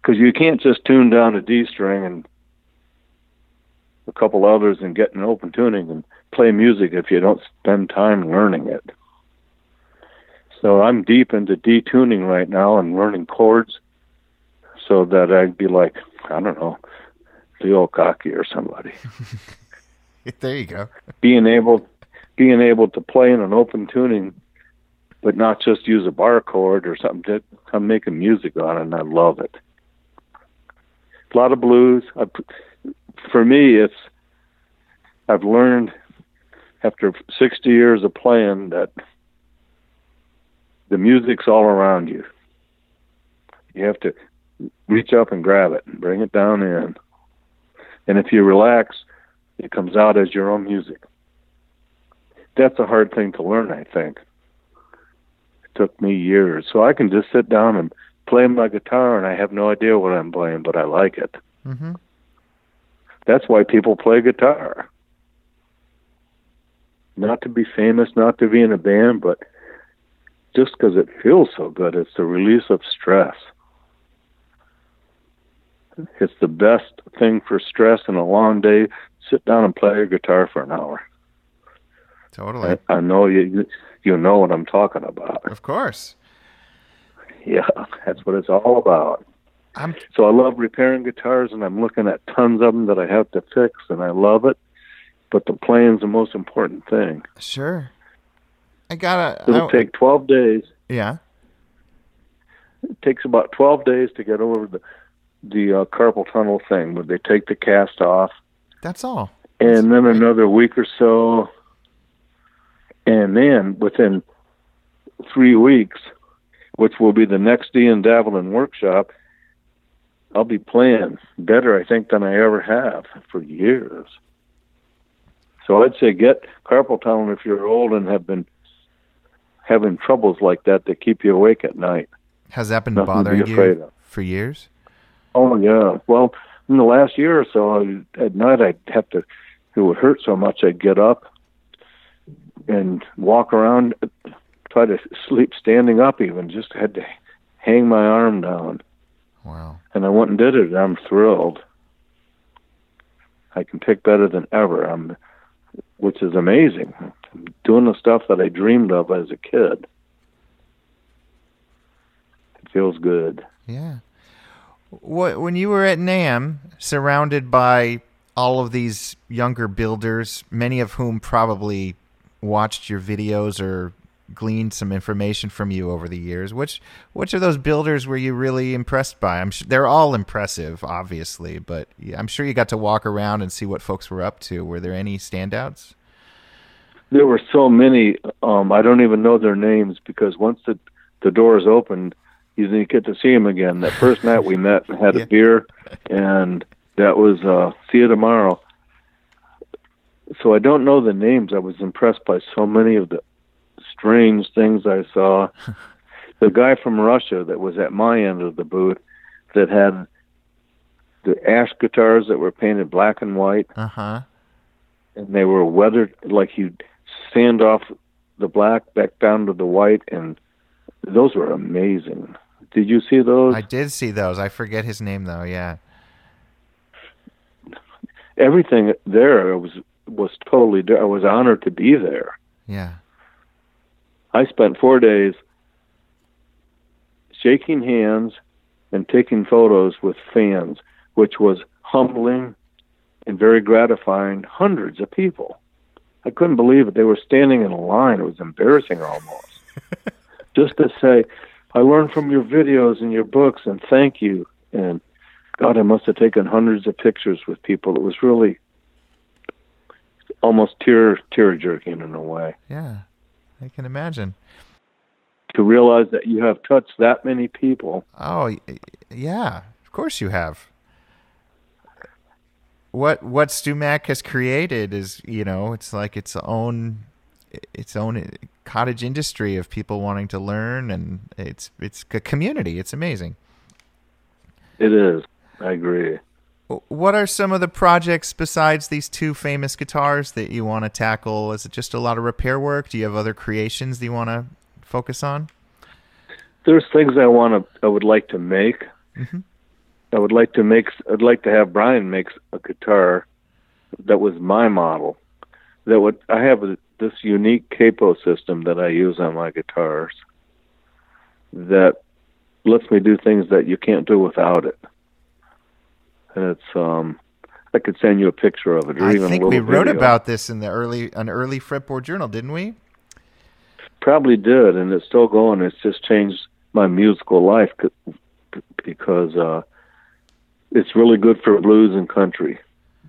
because you can't just tune down a D string and a couple others and get an open tuning and play music if you don't spend time learning it. So I'm deep into D-tuning right now and learning chords so that I'd be like, I don't know, Leo Kottke or somebody. There you go. Being able, being able to play in an open tuning, but not just use a bar chord or something. To, I'm making music on it, and I love it. A lot of blues. I, for me, it's I've learned after sixty years of playing that the music's all around you. You have to reach up and grab it and bring it down in. And if you relax, it comes out as your own music. That's a hard thing to learn, I think. It took me years. So I can just sit down and play my guitar, and I have no idea what I'm playing, but I like it. Mm-hmm. That's why people play guitar. Not to be famous, not to be in a band, but just because it feels so good. It's the release of stress. It's the best thing for stress in a long day. Sit down and play your guitar for an hour. Totally. I, I know you you know what I'm talking about. Of course. Yeah, that's what it's all about. I'm... So I love repairing guitars, and I'm looking at tons of them that I have to fix, and I love it. But the playing's the most important thing. Sure. I gotta... It'll I... take twelve days. Yeah. It takes about twelve days to get over the the uh, carpal tunnel thing, where they take the cast off. That's all. And That's then great. another week or so. And then within three weeks, which will be the next Ian Davelin workshop, I'll be playing better, I think, than I ever have for years. So I'd say get carpal tunnel if you're old and have been having troubles like that that keep you awake at night. Has that been Nothing to bothering be afraid you of. for years? Oh, yeah. Well, in the last year or so, I, at night I'd have to, it would hurt so much I'd get up and walk around, try to sleep standing up even, just had to hang my arm down. Wow. And I went and did it, and I'm thrilled. I can pick better than ever, I'm, which is amazing. I'm doing the stuff that I dreamed of as a kid. It feels good. Yeah. What, when you were at NAMM, surrounded by all of these younger builders, many of whom probably watched your videos or gleaned some information from you over the years, which which of those builders were you really impressed by? I'm sure they're all impressive, obviously, but I'm sure you got to walk around and see what folks were up to. Were there any standouts? There were so many. Um, I don't even know their names, because once the the doors opened, you didn't get to see them again. That first night we met and had Yeah. a beer, and that was uh, see you tomorrow. So I don't know the names. I was impressed by so many of the strange things I saw. The guy from Russia that was at my end of the booth that had the Ash guitars that were painted black and white, Uh-huh. and they were weathered, like you'd sand off the black back down to the white, and those were amazing. Did you see those? I did see those. I forget his name, though, yeah. Everything there was was totally there. I was honored to be there. Yeah. I spent four days shaking hands and taking photos with fans, which was humbling and very gratifying. Hundreds of people. I couldn't believe it. They were standing in a line. It was embarrassing almost. Just to say, I learned from your videos and your books, and thank you. And God, I must have taken hundreds of pictures with people. It was really almost tear tear jerking in a way. Yeah, I can imagine. To realize that you have touched that many people. Oh, y- yeah, of course you have. What what StewMac has created is, you know, it's like its own its own cottage industry of people wanting to learn, and it's it's a community. It's amazing. It is. I agree. What are some of the projects besides these two famous guitars that you want to tackle? Is it just a lot of repair work? Do you have other creations that you want to focus on? There's things I want to, I would like to make. Mm-hmm. I would like to make. I'd like to have Brian make a guitar that was my model. That would. I have a, this unique capo system that I use on my guitars that lets me do things that you can't do without it. And it's. Um, I could send you a picture of it. Or I even think a we little wrote video. about this in the early an early Fretboard Journal, didn't we? Probably did, and it's still going. It's just changed my musical life because uh, it's really good for blues and country.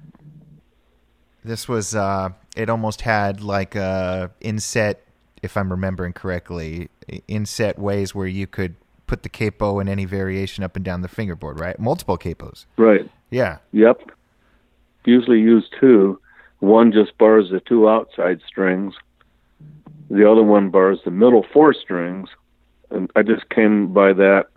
This was, uh, it almost had like a inset, if I'm remembering correctly, inset ways where you could put the capo in any variation up and down the fingerboard, right? Multiple capos. Right. Yeah. Yep. Usually use two. One just bars the two outside strings. The other one bars the middle four strings. And I just came by that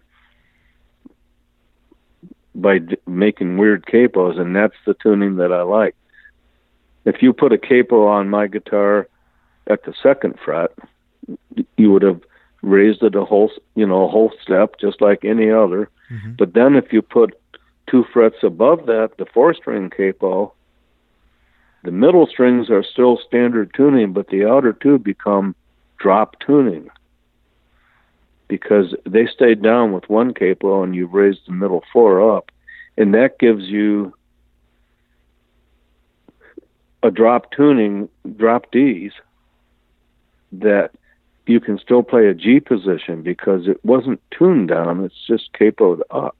by d- making weird capos, and that's the tuning that I like. If you put a capo on my guitar at the second fret, you would have raised it a whole, you know, a whole step, just like any other. Mm-hmm. But then if you put two frets above that, the four-string capo, the middle strings are still standard tuning, but the outer two become drop tuning because they stayed down with one capo and you've raised the middle four up, and that gives you a drop tuning, drop Ds, that you can still play a G position because it wasn't tuned down, it's just capoed up.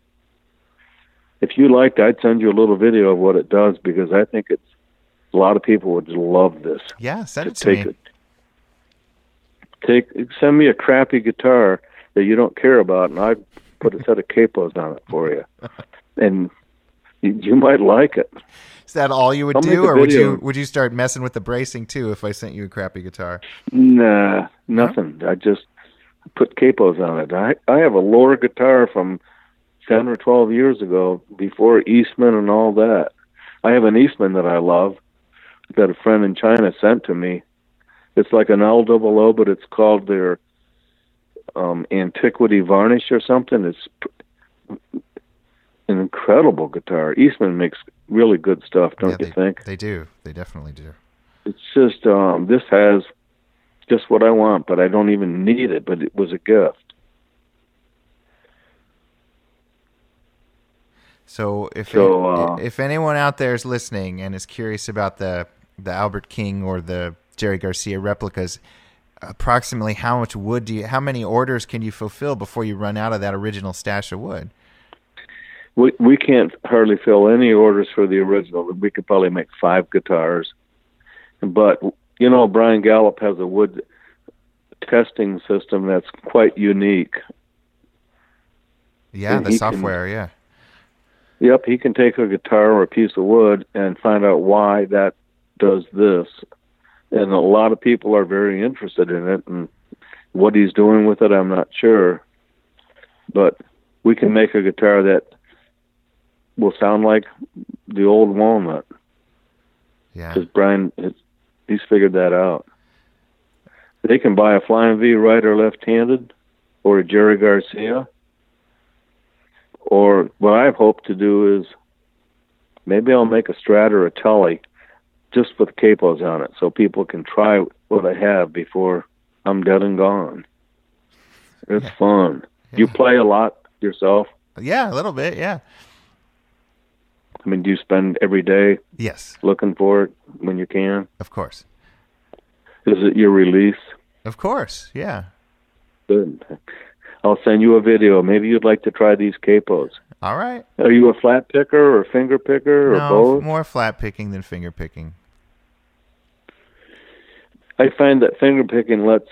If you liked, I'd send you a little video of what it does because I think it's a lot of people would love this. Yeah, send it to take me. It, take send me a crappy guitar that you don't care about, and I'd put a set of capos on it for you, and you, you might like it. Is that all you would I'll do, make a or would video. you would you start messing with the bracing too if I sent you a crappy guitar? Nah, nothing. I just put capos on it. I I have a lower guitar from ten or twelve years ago, before Eastman and all that. I have an Eastman that I love that a friend in China sent to me. It's like an L double O, but it's called their um, Antiquity Varnish or something. It's an incredible guitar. Eastman makes really good stuff, don't yeah, you they, think? They do. They definitely do. It's just, um, this has just what I want, but I don't even need it, but it was a gift. So if So, any, uh, if anyone out there is listening and is curious about the the Albert King or the Jerry Garcia replicas, approximately how much wood do you, how many orders can you fulfill before you run out of that original stash of wood? We we can't hardly fill any orders for the original. We could probably make five guitars. But, you know, Brian Gallup has a wood testing system that's quite unique. Yeah, And the he software, yeah. Yep, he can take a guitar or a piece of wood and find out why that does this. And a lot of people are very interested in it. And what he's doing with it, I'm not sure. But we can make a guitar that will sound like the old walnut. Yeah. Because Brian, he's figured that out. They can buy a Flying V right or left-handed, or a Jerry Garcia. Or what I hope to do is maybe I'll make a Strat or a Tully just with capos on it so people can try what I have before I'm dead and gone. It's yeah. fun. Yeah. You play a lot yourself? Yeah, a little bit, yeah. I mean, do you spend every day Yes. looking for it when you can? Of course. Is it your release? Of course, yeah. Good. I'll send you a video. Maybe you'd like to try these capos. All right. Are you a flat picker or finger picker or no, both? more flat picking than finger picking. I find that finger picking lets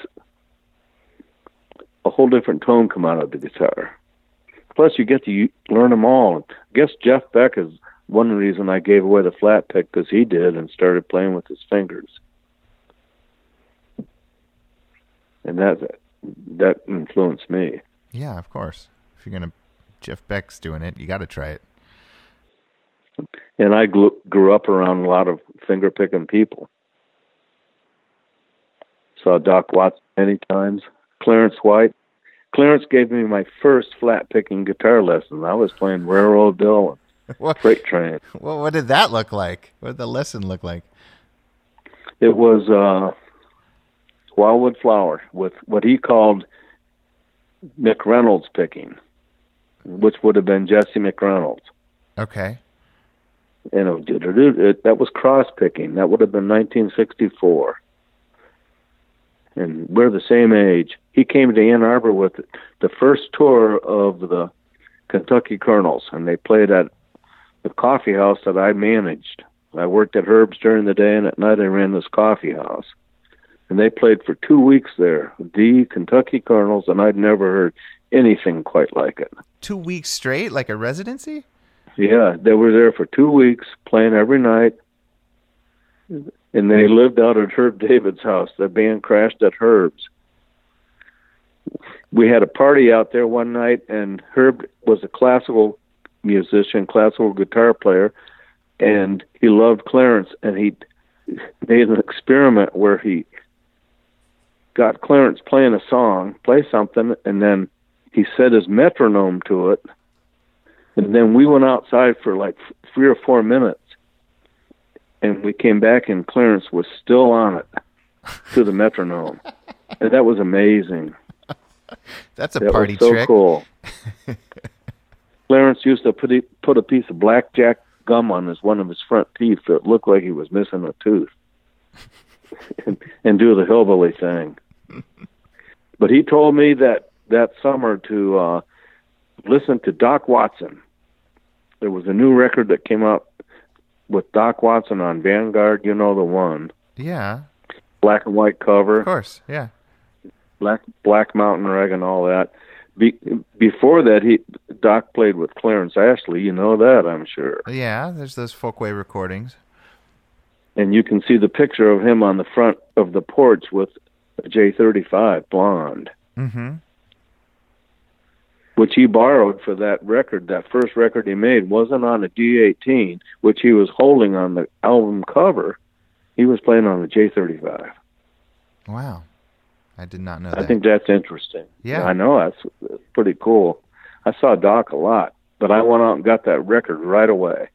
a whole different tone come out of the guitar. Plus, you get to learn them all. I guess Jeff Beck is one reason I gave away the flat pick, because he did and started playing with his fingers. And that that influenced me. Yeah, of course. If you're gonna, Jeff Beck's doing it, you got to try it. And I grew, grew up around a lot of finger picking people. Saw Doc Watson many times, Clarence White. Clarence gave me my first flat picking guitar lesson. I was playing Railroad Bill and What, Freight Train. well, what did that look like? What did the lesson look like? It was uh, Wildwood Flower with what he called McReynolds picking, which would have been Jesse McReynolds. Okay. And it, it, it, that was cross picking. That would have been nineteen sixty-four. And we're the same age. He came to Ann Arbor with the first tour of the Kentucky Colonels, and they played at the coffee house that I managed. I worked at Herb's during the day, and at night I ran this coffee house. And they played for two weeks there, the Kentucky Colonels, and I'd never heard anything quite like it. Two weeks straight, like a residency? Yeah, they were there for two weeks, playing every night. And they lived out at Herb David's house. The band crashed at Herb's. We had a party out there one night, and Herb was a classical musician, classical guitar player, and he loved Clarence, and he made an experiment where he got Clarence playing a song, play something, and then he set his metronome to it. And then we went outside for like three or four minutes, and we came back, and Clarence was still on it to the metronome. And that was amazing. That's a that party was so trick. Cool. Clarence used to put a, put a piece of blackjack gum on his one of his front teeth so it looked like he was missing a tooth, and, and do the hillbilly thing. But he told me that that summer to uh, listen to Doc Watson. There was a new record that came out with Doc Watson on Vanguard, you know the one. Yeah. Black and white cover. Of course, yeah. Black Black Mountain Rag and all that. Be, before that, he Doc played with Clarence Ashley. You know that, I'm sure. Yeah, there's those Folkway recordings. And you can see the picture of him on the front of the porch with a J thirty-five blonde. Mm-hmm. Which he borrowed for that record. That first record he made wasn't on a D eighteen, which he was holding on the album cover. He was playing on the J thirty-five. Wow. I did not know I that. think that's interesting. Yeah. I know, that's, that's pretty cool. I saw Doc a lot, but I went out and got that record right away.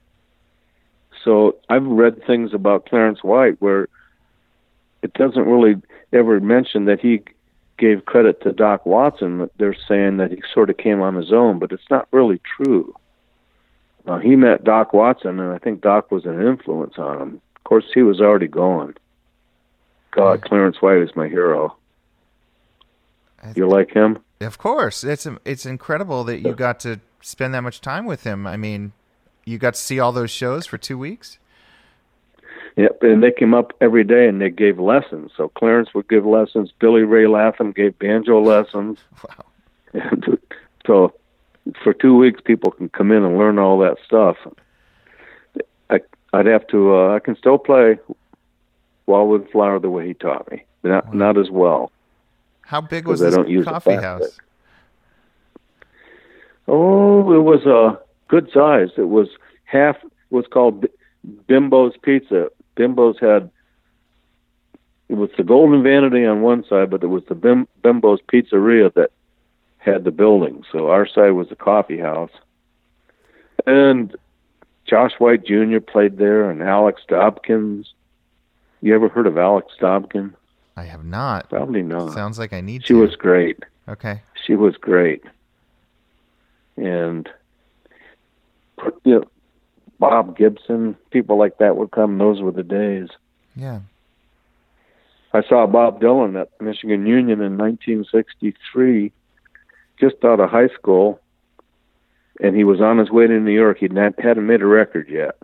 So I've read things about Clarence White where it doesn't really ever mention that he gave credit to Doc Watson. They're saying that he sort of came on his own, but it's not really true. Uh, he met Doc Watson, and I think Doc was an influence on him. Of course, he was already gone. God, Clarence White is my hero. You like him? Of course. It's it's incredible that you got to spend that much time with him. I mean, you got to see all those shows for two weeks? Yep, and they came up every day and they gave lessons. So Clarence would give lessons. Billy Ray Latham gave banjo lessons. Wow. And so for two weeks, people can come in and learn all that stuff. I, I'd have to, uh, I can still play Wildwood Flower the way he taught me, but not, wow. not as well. How big was this coffee house? Stick. Oh, it was a good size. It was half, what's called Bimbo's Pizza. Bimbo's had, it was the Golden Vanity on one side, but it was the Bim, Bimbo's Pizzeria that had the building. So our side was the coffee house. And Josh White Junior played there, and Alex Dobkins. You ever heard of Alex Dobkin? I have not. Probably not. Sounds like I need she to. She was great. Okay. She was great. And, you know, Bob Gibson, people like that would come. Those were the days. Yeah. I saw Bob Dylan at Michigan Union in nineteen sixty-three, just out of high school, and he was on his way to New York. He hadn't made a record yet.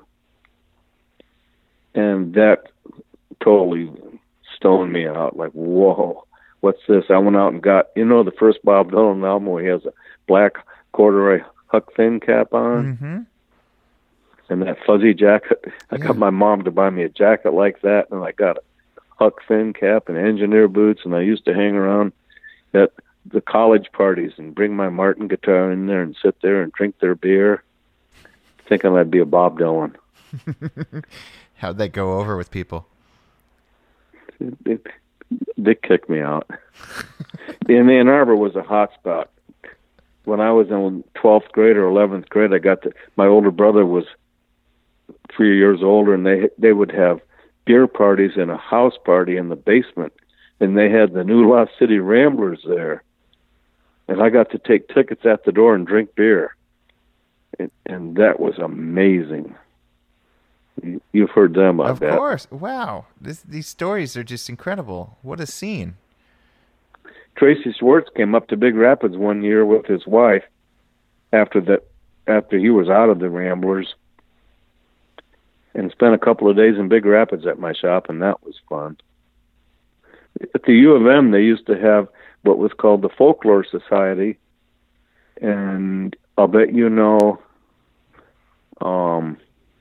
And that totally stoned me out. Like, whoa, what's this? I went out and got, you know, the first Bob Dylan album where he has a black corduroy Huck Finn cap on. Mm-hmm. And that fuzzy jacket. I yeah. got my mom to buy me a jacket like that, and I got a Huck Finn cap and engineer boots, and I used to hang around at the college parties and bring my Martin guitar in there and sit there and drink their beer, thinking I'd be a Bob Dylan. How'd that go over with people? It, it, they kicked me out. In Ann Arbor was a hot spot. When I was in twelfth grade or eleventh grade, I got to, my older brother was three years older, and they they would have beer parties and a house party in the basement, and they had the New Lost City Ramblers there, and I got to take tickets at the door and drink beer, and, and that was amazing. You, you've heard them, I Of bet. course. Wow. This, these stories are just incredible. What a scene. Tracy Schwartz came up to Big Rapids one year with his wife after that, after he was out of the Ramblers, and spent a couple of days in Big Rapids at my shop, and that was fun. At the U of M, they used to have what was called the Folklore Society, and I'll bet you know, um,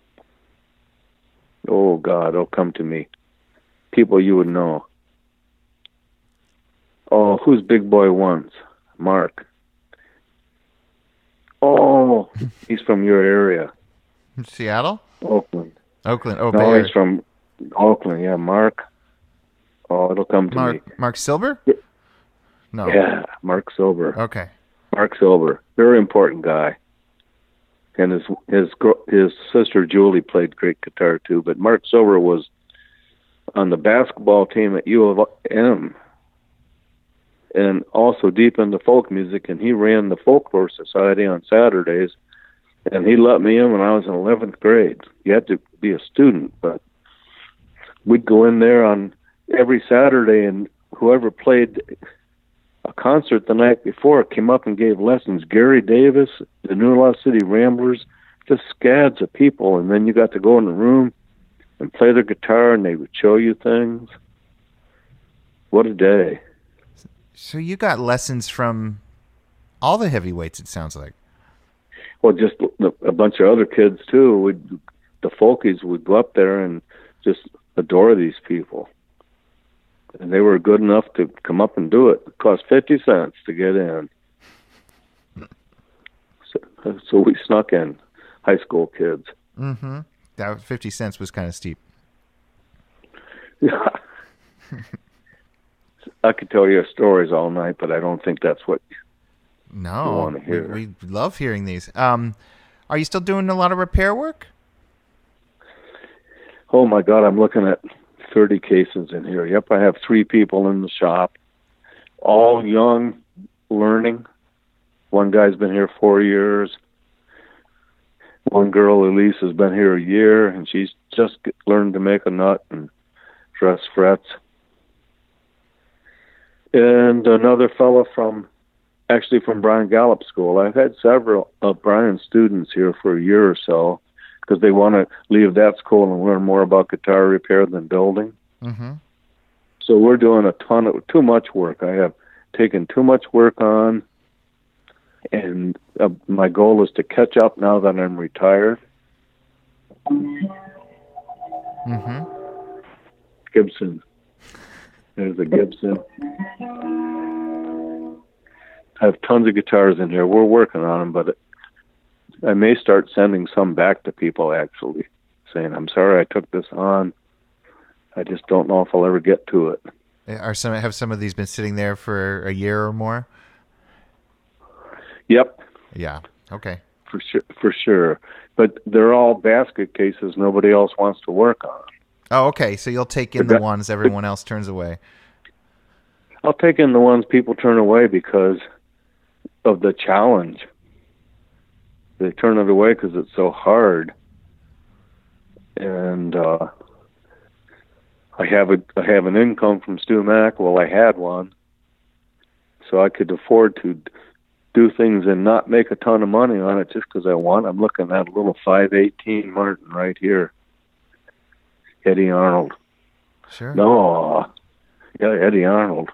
oh God, it'll come to me. People you would know. Oh, who's Big Boy Once? Mark. Oh, he's from your area. Seattle? Oakland. Oakland. Oh, No, Bay he's from Oakland. Yeah, Mark. Oh, it'll come to Mark, me. Mark Silver? No. Yeah, Mark Silver. Okay. Mark Silver, very important guy. And his his gr- his sister Julie played great guitar too. But Mark Silver was on the basketball team at U of M, and also deep into folk music. And he ran the Folklore Society on Saturdays. And he let me in when I was in eleventh grade. You had to be a student, but we'd go in there on every Saturday, and whoever played a concert the night before came up and gave lessons. Gary Davis, the New Lost City Ramblers, just scads of people. And then you got to go in the room and play their guitar, and they would show you things. What a day. So you got lessons from all the heavyweights, it sounds like. Well, just a bunch of other kids, too. We'd, the folkies would go up there and just adore these people. And they were good enough to come up and do it. It cost fifty cents to get in. So, so we snuck in, high school kids. Mm-hmm. That fifty cents was kind of steep. Yeah. I could tell you stories all night, but I don't think that's what No, you want to hear. We, we love hearing these. Um, are you still doing a lot of repair work? Oh, my God, I'm looking at thirty cases in here. Yep, I have three people in the shop, all young, learning. One guy's been here four years. One girl, Elise, has been here a year, and she's just learned to make a nut and dress frets. And another fellow from, actually from Brian Gallup School. I've had several of Brian's students here for a year or so, because they want to leave that school and learn more about guitar repair than building. Mm-hmm. So we're doing a ton of, too much work. I have taken too much work on, and uh, my goal is to catch up now that I'm retired. Mm-hmm. Gibson. There's a Gibson. I have tons of guitars in here. We're working on them, but I may start sending some back to people, actually, saying, I'm sorry I took this on. I just don't know if I'll ever get to it. Are some have some of these been sitting there for a year or more? Yep. Yeah. Okay. For sure. For sure. But they're all basket cases nobody else wants to work on. Oh, okay. So you'll take in the ones everyone else turns away. I'll take in the ones people turn away because of the challenge. They turn it away because it's so hard. And uh, I have a I have an income from Stu Mack. Well, I had one, so I could afford to do things and not make a ton of money on it just because I want. I'm looking at a little five eighteen Martin right here. Eddie Arnold. Sure. No, yeah, Eddie Arnold.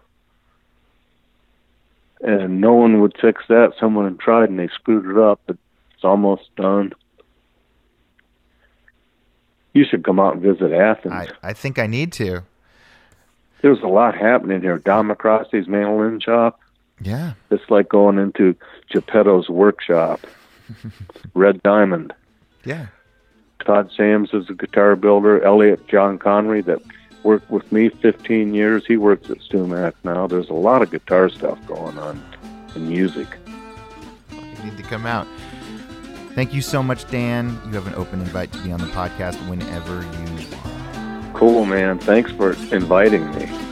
And no one would fix that. Someone tried and they screwed it up, but it's almost done. You should come out and visit Athens. I, I think I need to. There's a lot happening here. Don McCrosty's mandolin shop. Yeah. It's like going into Geppetto's workshop. Red Diamond. Yeah. Todd Sams is a guitar builder. Elliot John Connery that worked with me fifteen years. He works at Sumac now. There's a lot of guitar stuff going on in music. You need to come out. Thank you so much, Dan. You have an open invite to be on the podcast whenever you want. Cool, man. Thanks for inviting me.